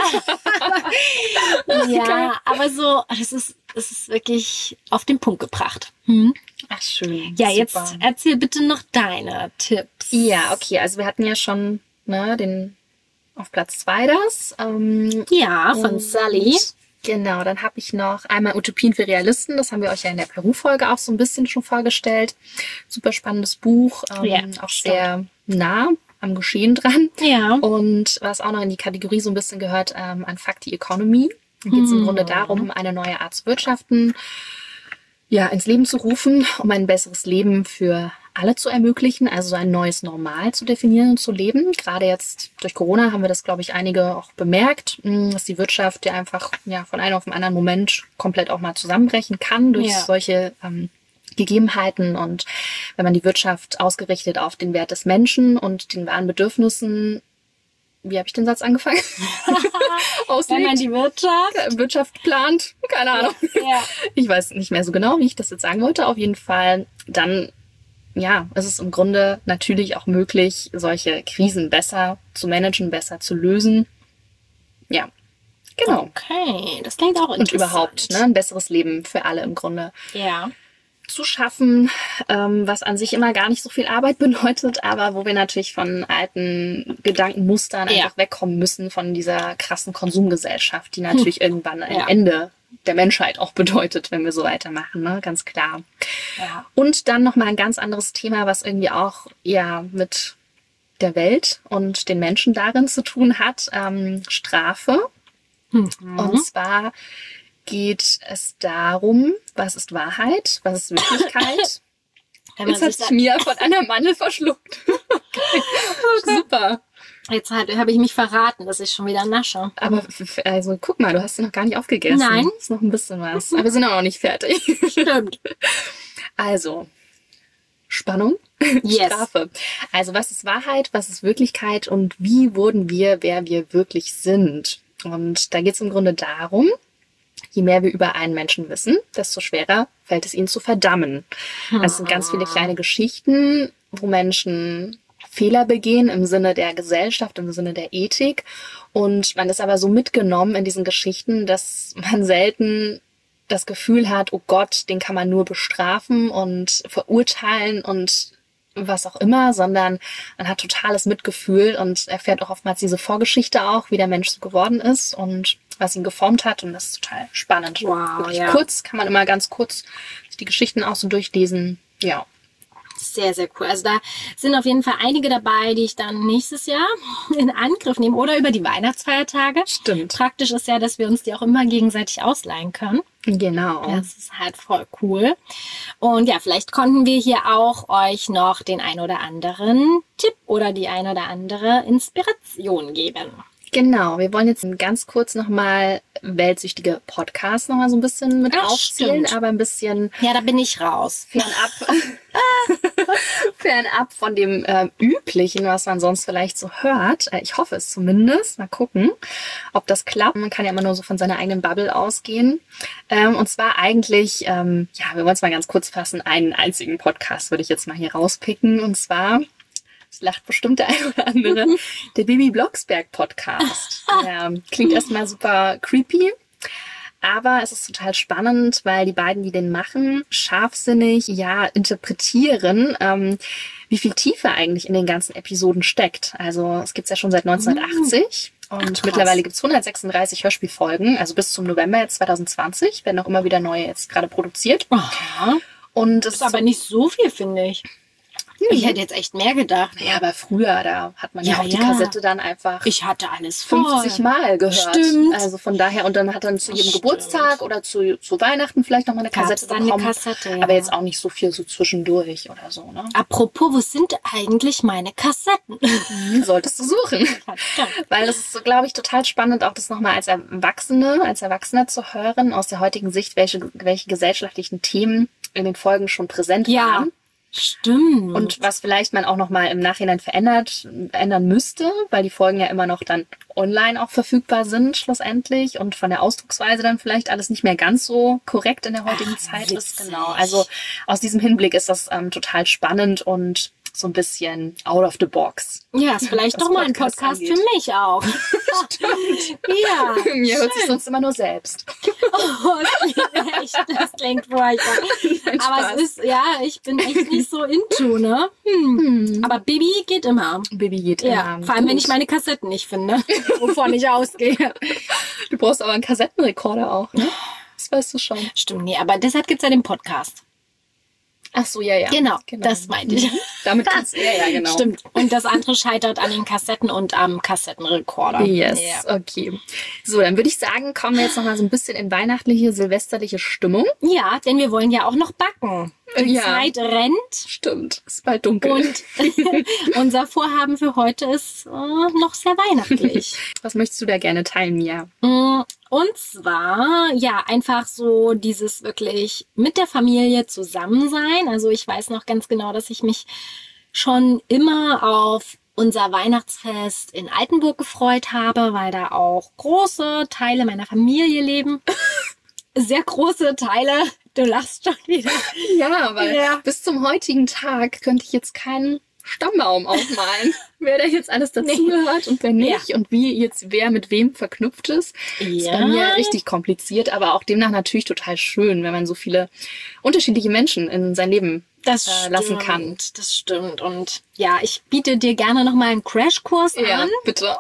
Geil. ja, aber so, das ist, das ist wirklich auf den Punkt gebracht. Hm? Ach, schön. Ja, Super. jetzt erzähl bitte noch deine Tipps. Ja, okay, also wir hatten ja schon, ne, den auf Platz zwei das. Ähm, Ja, von und Sally. Genau, dann habe ich noch einmal Utopien für Realisten. Das haben wir euch ja in der Peru-Folge auch so ein bisschen schon vorgestellt. Super spannendes Buch, ähm, Ja, auch stimmt. sehr nah am Geschehen dran. Ja. Und was auch noch in die Kategorie so ein bisschen gehört, ähm, Unfuck the Economy. Da geht es im Hm. Grunde darum, eine neue Art zu wirtschaften, ja, ins Leben zu rufen, um ein besseres Leben für alle zu ermöglichen, also so ein neues Normal zu definieren und zu leben. Gerade jetzt durch Corona haben wir das, glaube ich, einige auch bemerkt, dass die Wirtschaft ja einfach ja von einem auf den anderen Moment komplett auch mal zusammenbrechen kann durch Ja. solche ähm, Gegebenheiten. Und wenn man die Wirtschaft ausgerichtet auf den Wert des Menschen und den wahren Bedürfnissen, wie habe ich den Satz angefangen? Wenn man die Wirtschaft. Wirtschaft plant, keine Ahnung. Ja. Ich weiß nicht mehr so genau, wie ich das jetzt sagen wollte. Auf jeden Fall, dann, ja, es ist im Grunde natürlich auch möglich, solche Krisen besser zu managen, besser zu lösen. Ja, genau. Okay, das klingt auch interessant. Und überhaupt, ne, ein besseres Leben für alle im Grunde Ja. zu schaffen, ähm, was an sich immer gar nicht so viel Arbeit bedeutet, aber wo wir natürlich von alten Gedankenmustern Ja. einfach wegkommen müssen, von dieser krassen Konsumgesellschaft, die natürlich irgendwann ein Ja. Ende der Menschheit auch bedeutet, wenn wir so weitermachen, ne? Ganz klar. Ja. Und dann nochmal ein ganz anderes Thema, was irgendwie auch ja mit der Welt und den Menschen darin zu tun hat, ähm, Strafe. Mhm. Und zwar geht es darum, was ist Wahrheit, was ist Wirklichkeit. Wenn man Jetzt hat sich sich da, Mia von einer Mandel verschluckt. Super. jetzt halt, habe ich mich verraten, dass ich schon wieder nasche. Aber f- f- also guck mal, du hast sie noch gar nicht aufgegessen. Nein. Ist noch ein bisschen was. Aber wir sind auch noch nicht fertig. Stimmt. Also, Spannung, Yes. Strafe. Also, was ist Wahrheit, was ist Wirklichkeit und wie wurden wir, wer wir wirklich sind? Und da geht es im Grunde darum, je mehr wir über einen Menschen wissen, desto schwerer fällt es ihn zu verdammen. Also es sind ganz viele kleine Geschichten, wo Menschen Fehler begehen im Sinne der Gesellschaft, im Sinne der Ethik. Und man ist aber so mitgenommen in diesen Geschichten, dass man selten das Gefühl hat, oh Gott, den kann man nur bestrafen und verurteilen und was auch immer, sondern man hat totales Mitgefühl und erfährt auch oftmals diese Vorgeschichte auch, wie der Mensch so geworden ist und was ihn geformt hat. Und das ist total spannend. Wow, Wirklich ja. kurz, kann man immer ganz kurz die Geschichten auch so durchlesen. Ja. Sehr, sehr cool. Also da sind auf jeden Fall einige dabei, die ich dann nächstes Jahr in Angriff nehme oder über die Weihnachtsfeiertage. Stimmt. Praktisch ist ja, dass wir uns die auch immer gegenseitig ausleihen können. Genau. Das ist halt voll cool. Und ja, vielleicht konnten wir hier auch euch noch den ein oder anderen Tipp oder die ein oder andere Inspiration geben. Genau, wir wollen jetzt ganz kurz nochmal weltsüchtige Podcasts nochmal so ein bisschen mit Ach, aufzählen, stimmt. aber ein bisschen Ja, da bin ich raus. fernab, fernab von dem ähm, Üblichen, was man sonst vielleicht so hört. Äh, ich hoffe es zumindest. Mal gucken, ob das klappt. Man kann ja immer nur so von seiner eigenen Bubble ausgehen. Ähm, und zwar eigentlich, ähm, ja, wir wollen es mal ganz kurz fassen, einen einzigen Podcast würde ich jetzt mal hier rauspicken. Und zwar, es lacht bestimmt der ein oder andere, der Bibi Blocksberg Podcast. Der klingt erstmal super creepy. Aber es ist total spannend, weil die beiden, die den machen, scharfsinnig, ja, interpretieren, ähm, wie viel Tiefe eigentlich in den ganzen Episoden steckt. Also es gibt's ja schon seit neunzehnhundertachtzig und Ach, krass. mittlerweile gibt's hundertsechsunddreißig Hörspielfolgen, also bis zum November jetzt zwanzig zwanzig, werden auch immer wieder neue jetzt gerade produziert. Aha. Und es Ist aber nicht so viel, finde ich. Ich hätte jetzt echt mehr gedacht. ja, aber früher, da hat man ja, Ja, auch die ja. Kassette dann einfach Ich hatte alles voll. fünfzig Mal gehört. Stimmt. Also von daher, und dann hat dann zu jedem Stimmt. Geburtstag oder zu, zu Weihnachten vielleicht nochmal eine Gab's Kassette dann eine bekommen. Kassette, ja. Aber jetzt auch nicht so viel so zwischendurch oder so, ne? Apropos, wo sind eigentlich meine Kassetten? Solltest du suchen. Verdammt. Weil das ist so, glaube ich, total spannend, auch das nochmal als Erwachsene, als Erwachsener zu hören, aus der heutigen Sicht, welche, welche gesellschaftlichen Themen in den Folgen schon präsent Ja, waren. stimmt. Und was vielleicht man auch nochmal im Nachhinein verändert, ändern müsste, weil die Folgen ja immer noch dann online auch verfügbar sind schlussendlich und von der Ausdrucksweise dann vielleicht alles nicht mehr ganz so korrekt in der heutigen Ach, Zeit ist. witzig. Genau. Also aus diesem Hinblick ist das ähm, total spannend und so ein bisschen out of the box. ja, ist vielleicht was doch mal ein Podcast Podcast angeht. für mich auch. Ja. Mir hört sich sonst immer nur selbst. Oh, echt, das klingt furchtbar. Aber es ist, ja, ich bin echt nicht so into, ne? Hm. Hm. Aber Bibi geht immer. Bibi geht ja, immer. Vor allem, Gut. wenn ich meine Kassetten nicht finde, wovon ich ausgehe. Du brauchst aber einen Kassettenrekorder auch, ne? Das weißt du schon. Stimmt, nee, aber deshalb gibt's ja den Podcast. Ach so, ja, ja. Genau, genau. Das meinte ich. Damit kannst du, ja, ja, genau. Stimmt. Und das andere scheitert an den Kassetten und am Kassettenrekorder. Yes, ja. Okay. So, dann würde ich sagen, kommen wir jetzt noch mal so ein bisschen in weihnachtliche, silvesterliche Stimmung. Ja, denn wir wollen ja auch noch backen. Die ja. Zeit rennt. Stimmt, es ist bald dunkel. Und unser Vorhaben für heute ist äh, noch sehr weihnachtlich. Was möchtest du da gerne teilen, Mia? Und zwar, ja, einfach so dieses wirklich mit der Familie zusammen sein. Also ich weiß noch ganz genau, dass ich mich schon immer auf unser Weihnachtsfest in Altenburg gefreut habe, weil da auch große Teile meiner Familie leben. Sehr große Teile. Du lachst schon wieder. Ja, weil ja. bis zum heutigen Tag könnte ich jetzt keinen Stammbaum aufmalen, wer da jetzt alles dazugehört nee. und wer nicht ja. und wie jetzt wer mit wem verknüpft ist. Ja. Ist bei mir richtig kompliziert, aber auch demnach natürlich total schön, wenn man so viele unterschiedliche Menschen in sein Leben das äh, lassen stimmt, kann. Das stimmt. Und ja, ich biete dir gerne nochmal einen Crashkurs ja, an. Bitte.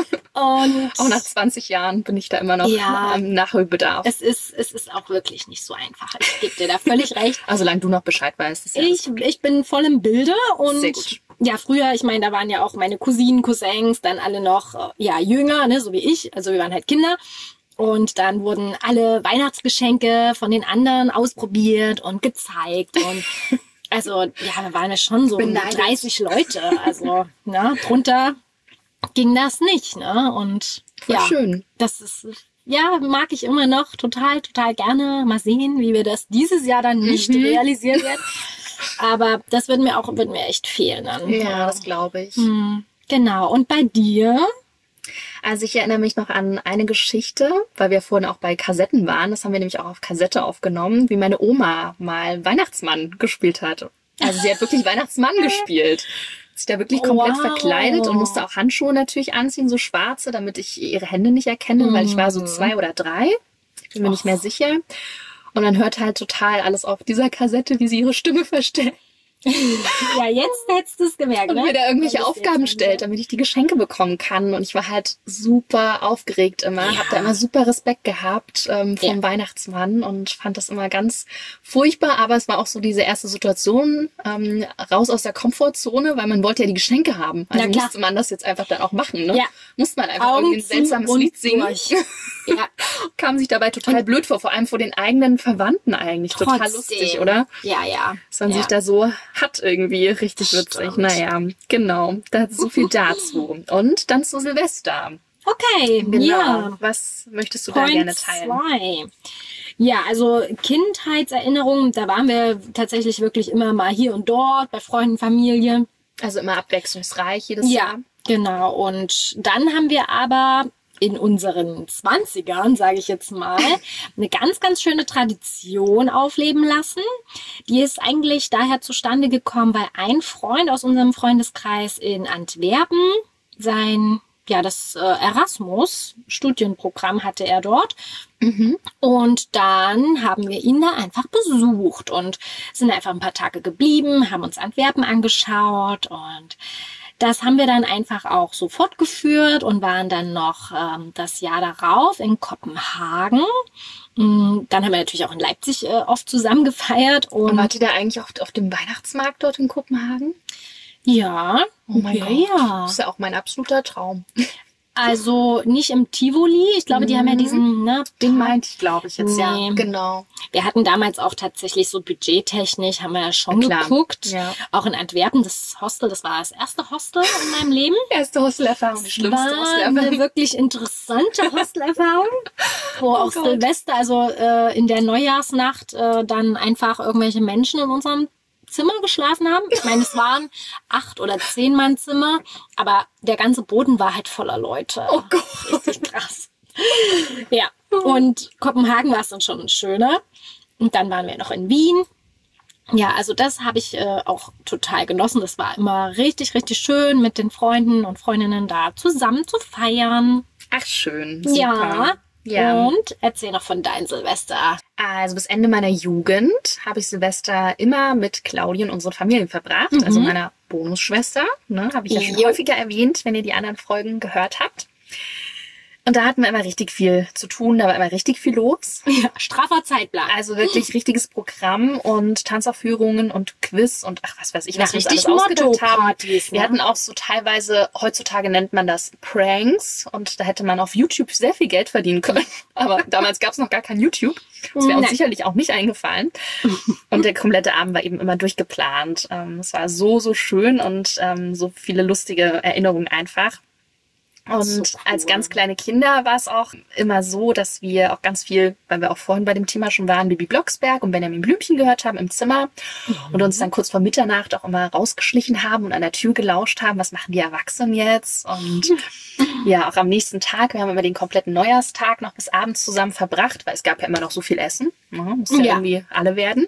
Und auch nach zwanzig Jahren bin ich da immer noch ja, am Nachholbedarf. Es ist, es ist auch wirklich nicht so einfach. Ich gebe dir da völlig recht. Also solange du noch Bescheid weißt. Ist ja ich, ich bin voll im Bilde. Und sehr gut. Ja, früher, ich meine, da waren ja auch meine Cousinen, Cousins, dann alle noch ja jünger, ne, so wie ich. Also wir waren halt Kinder. Und dann wurden alle Weihnachtsgeschenke von den anderen ausprobiert und gezeigt. Und also, ja, wir waren ja schon so um dreißig Leute. Also, ne, drunter ging das nicht, ne? Und voll ja, schön. Das ist, ja, mag ich immer noch total, total gerne. Mal sehen, wie wir das dieses Jahr dann nicht mhm. realisieren werden. Aber das wird mir auch, wird mir echt fehlen dann. Ja, ja. Das glaube ich. Hm, genau. Und bei dir? Also ich erinnere mich noch an eine Geschichte, weil wir vorhin auch bei Kassetten waren. Das haben wir nämlich auch auf Kassette aufgenommen, wie meine Oma mal Weihnachtsmann gespielt hat. Also sie hat wirklich Weihnachtsmann gespielt. Sich da wirklich komplett wow. verkleidet und musste auch Handschuhe natürlich anziehen, so schwarze, damit ich ihre Hände nicht erkenne, mm. weil ich war so zwei oder drei. Ich bin mir Och. nicht mehr sicher. Und dann hört halt total alles auf dieser Kassette, wie sie ihre Stimme verstellt. Ja, jetzt hättest du es gemerkt, und ne? mir da irgendwelche Aufgaben stellt, damit ich die Geschenke bekommen kann. Und ich war halt super aufgeregt immer, ja. habe da immer super Respekt gehabt ähm, vom ja. Weihnachtsmann und fand das immer ganz furchtbar. Aber es war auch so diese erste Situation, ähm, raus aus der Komfortzone, weil man wollte ja die Geschenke haben. Also musste man das jetzt einfach dann auch machen, ne? Ja. Musste man einfach Augen irgendwie ein seltsames Lied singen. Ja. Kam sich dabei total und blöd vor, vor allem vor den eigenen Verwandten eigentlich. Trotzdem. Total lustig, oder? Ja, ja. Dass man ja. sich da so hat irgendwie. Richtig witzig. Stimmt. Naja, genau. Da so viel dazu. Und dann zu Silvester. Okay, genau. Ja. Was möchtest du Point da gerne teilen? Zwei. Ja, also Kindheitserinnerungen, da waren wir tatsächlich wirklich immer mal hier und dort, bei Freunden, Familie. Also immer abwechslungsreich jedes ja, Jahr. Ja, genau. Und dann haben wir aber in unseren Zwanzigern, sage ich jetzt mal, eine ganz, ganz schöne Tradition aufleben lassen. Die ist eigentlich daher zustande gekommen, weil ein Freund aus unserem Freundeskreis in Antwerpen sein, ja, das äh, Erasmus-Studienprogramm hatte er dort. Mhm. Und dann haben wir ihn da einfach besucht und sind einfach ein paar Tage geblieben, haben uns Antwerpen angeschaut und das haben wir dann einfach auch so fortgeführt und waren dann noch ähm, das Jahr darauf in Kopenhagen. Dann haben wir natürlich auch in Leipzig äh, oft zusammen gefeiert. Und, und wart ihr da eigentlich auch auf dem Weihnachtsmarkt dort in Kopenhagen? Ja. Oh mein ja, Gott, ja. Das ist ja auch mein absoluter Traum. Also nicht im Tivoli. Ich glaube, die haben ja diesen, ne? Den meinte ich, glaube ich, jetzt, nee. ja. Genau. Wir hatten damals auch tatsächlich so budgettechnisch, haben wir ja schon Klar. geguckt. Ja. Auch in Antwerpen, das Hostel, das war das erste Hostel in meinem Leben. Erste Hostelerfahrung, die schlimmste war Hostelerfahrung. Eine wirklich interessante Hostelerfahrung, wo Oh auch Gott. Silvester, also äh, in der Neujahrsnacht, äh, dann einfach irgendwelche Menschen in unserem Zimmer geschlafen haben. Ich meine, es waren acht oder zehn Mann Zimmer, aber der ganze Boden war halt voller Leute. Oh Gott. Richtig krass. Ja, und Kopenhagen war es dann schon schöner. Und dann waren wir noch in Wien. Ja, also das habe ich äh, auch total genossen. Das war immer richtig, richtig schön, mit den Freunden und Freundinnen da zusammen zu feiern. Ach, schön. Super. Ja, Ja. Und erzähl noch von deinem Silvester. Also bis Ende meiner Jugend habe ich Silvester immer mit Claudi und unseren Familien verbracht, Mhm. also meiner Bonusschwester, ne, habe ich ja schon Jo. häufiger erwähnt, wenn ihr die anderen Folgen gehört habt. Und da hatten wir immer richtig viel zu tun, da war immer richtig viel los. Ja, straffer Zeitplan. Also wirklich richtiges Programm und Tanzaufführungen und Quiz und ach, was weiß ich, was Na, wir uns richtig alles ausgedacht haben. Motto-Partys, Wir ne? hatten auch so teilweise, heutzutage nennt man das Pranks und da hätte man auf YouTube sehr viel Geld verdienen können. Aber damals gab es noch gar kein YouTube. Das wäre uns Nein. sicherlich auch nicht eingefallen. Und der komplette Abend war eben immer durchgeplant. Ähm, Es war so, so schön und ähm, so viele lustige Erinnerungen einfach. Und So cool. als ganz kleine Kinder war es auch immer so, dass wir auch ganz viel, weil wir auch vorhin bei dem Thema schon waren, Bibi Blocksberg und Benjamin Blümchen gehört haben im Zimmer und uns dann kurz vor Mitternacht auch immer rausgeschlichen haben und an der Tür gelauscht haben, was machen die Erwachsenen jetzt? Und ja, auch am nächsten Tag, wir haben immer den kompletten Neujahrstag noch bis abends zusammen verbracht, weil es gab ja immer noch so viel Essen. Ne? Musste ja Ja. irgendwie alle werden.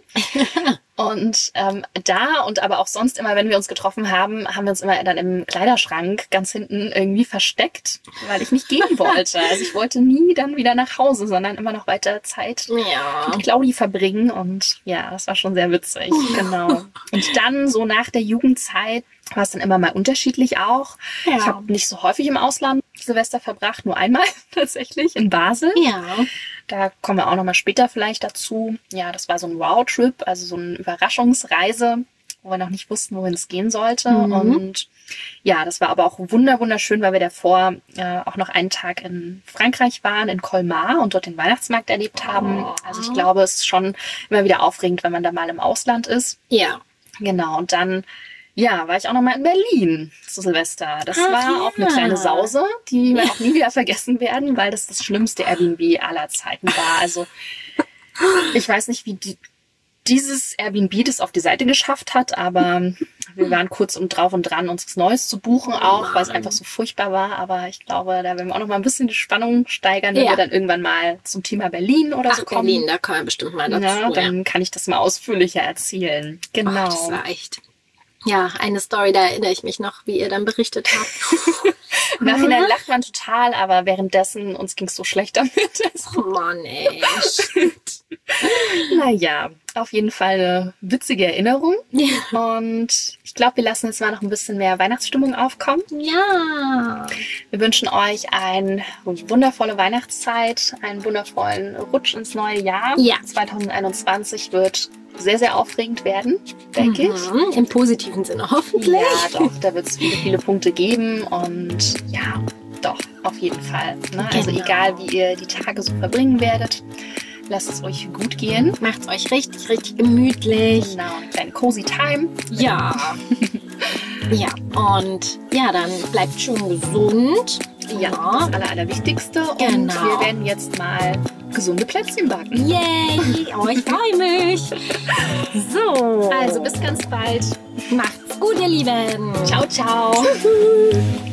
Und ähm, da und aber auch sonst immer, wenn wir uns getroffen haben, haben wir uns immer dann im Kleiderschrank ganz hinten irgendwie versteckt, weil ich nicht gehen wollte. Also ich wollte nie dann wieder nach Hause, sondern immer noch weiter Zeit Ja. mit Claudi verbringen. Und ja, das war schon sehr witzig. Genau. Und dann so nach der Jugendzeit war es dann immer mal unterschiedlich auch. Ja. Ich habe nicht so häufig im Ausland Silvester verbracht, nur einmal tatsächlich in Basel. Ja. Da kommen wir auch noch mal später vielleicht dazu. Ja, das war so ein Wow-Trip, also so eine Überraschungsreise, wo wir noch nicht wussten, wohin es gehen sollte. Mhm. Und ja, das war aber auch wunder wunderschön, weil wir davor äh, auch noch einen Tag in Frankreich waren, in Colmar und dort den Weihnachtsmarkt erlebt haben. Oh. Also ich glaube, es ist schon immer wieder aufregend, wenn man da mal im Ausland ist. Ja. Genau, und dann ja, war ich auch noch mal in Berlin zu Silvester. Das Ach war ja. auch eine kleine Sause, die wir auch nie wieder vergessen werden, weil das das schlimmste Airbnb aller Zeiten war. Also ich weiß nicht, wie die, dieses Airbnb das auf die Seite geschafft hat, aber wir waren kurz und drauf und dran, uns was Neues zu buchen auch, weil es einfach so furchtbar war. Aber ich glaube, da werden wir auch noch mal ein bisschen die Spannung steigern, wenn Ja. wir dann irgendwann mal zum Thema Berlin oder Ach, so kommen. Berlin, da kommen wir bestimmt mal dazu. Ja, ja. dann kann ich das mal ausführlicher erzählen. Genau. Ach, das war echt. Ja, eine Story, da erinnere ich mich noch, wie ihr dann berichtet habt. Im Nachhinein lacht man total, aber währenddessen uns ging es so schlecht damit. Oh Mann, ey. Naja, auf jeden Fall eine witzige Erinnerung. Ja. Und ich glaube, wir lassen jetzt mal noch ein bisschen mehr Weihnachtsstimmung aufkommen. Ja. Wir wünschen euch eine wundervolle Weihnachtszeit, einen wundervollen Rutsch ins neue Jahr. Ja. zwanzig einundzwanzig wird sehr, sehr aufregend werden, denke ich. Mhm. Im positiven Sinne hoffentlich. Ja, doch, da wird es viele, viele Punkte geben und ja, doch, auf jeden Fall. Ne? Also Genau. egal, wie ihr die Tage so verbringen werdet, lasst es euch gut gehen. Macht's euch richtig, richtig gemütlich. Genau, eine kleine cozy Time. Ja. Ja, und ja, dann bleibt schön gesund. Ja, das Aller, Allerwichtigste. Und Genau. wir werden jetzt mal gesunde Plätzchen backen. Yay! Oh, ich freue mich. So. Also bis ganz bald. Macht's gut, ihr Lieben. Ciao, ciao. Tschüss.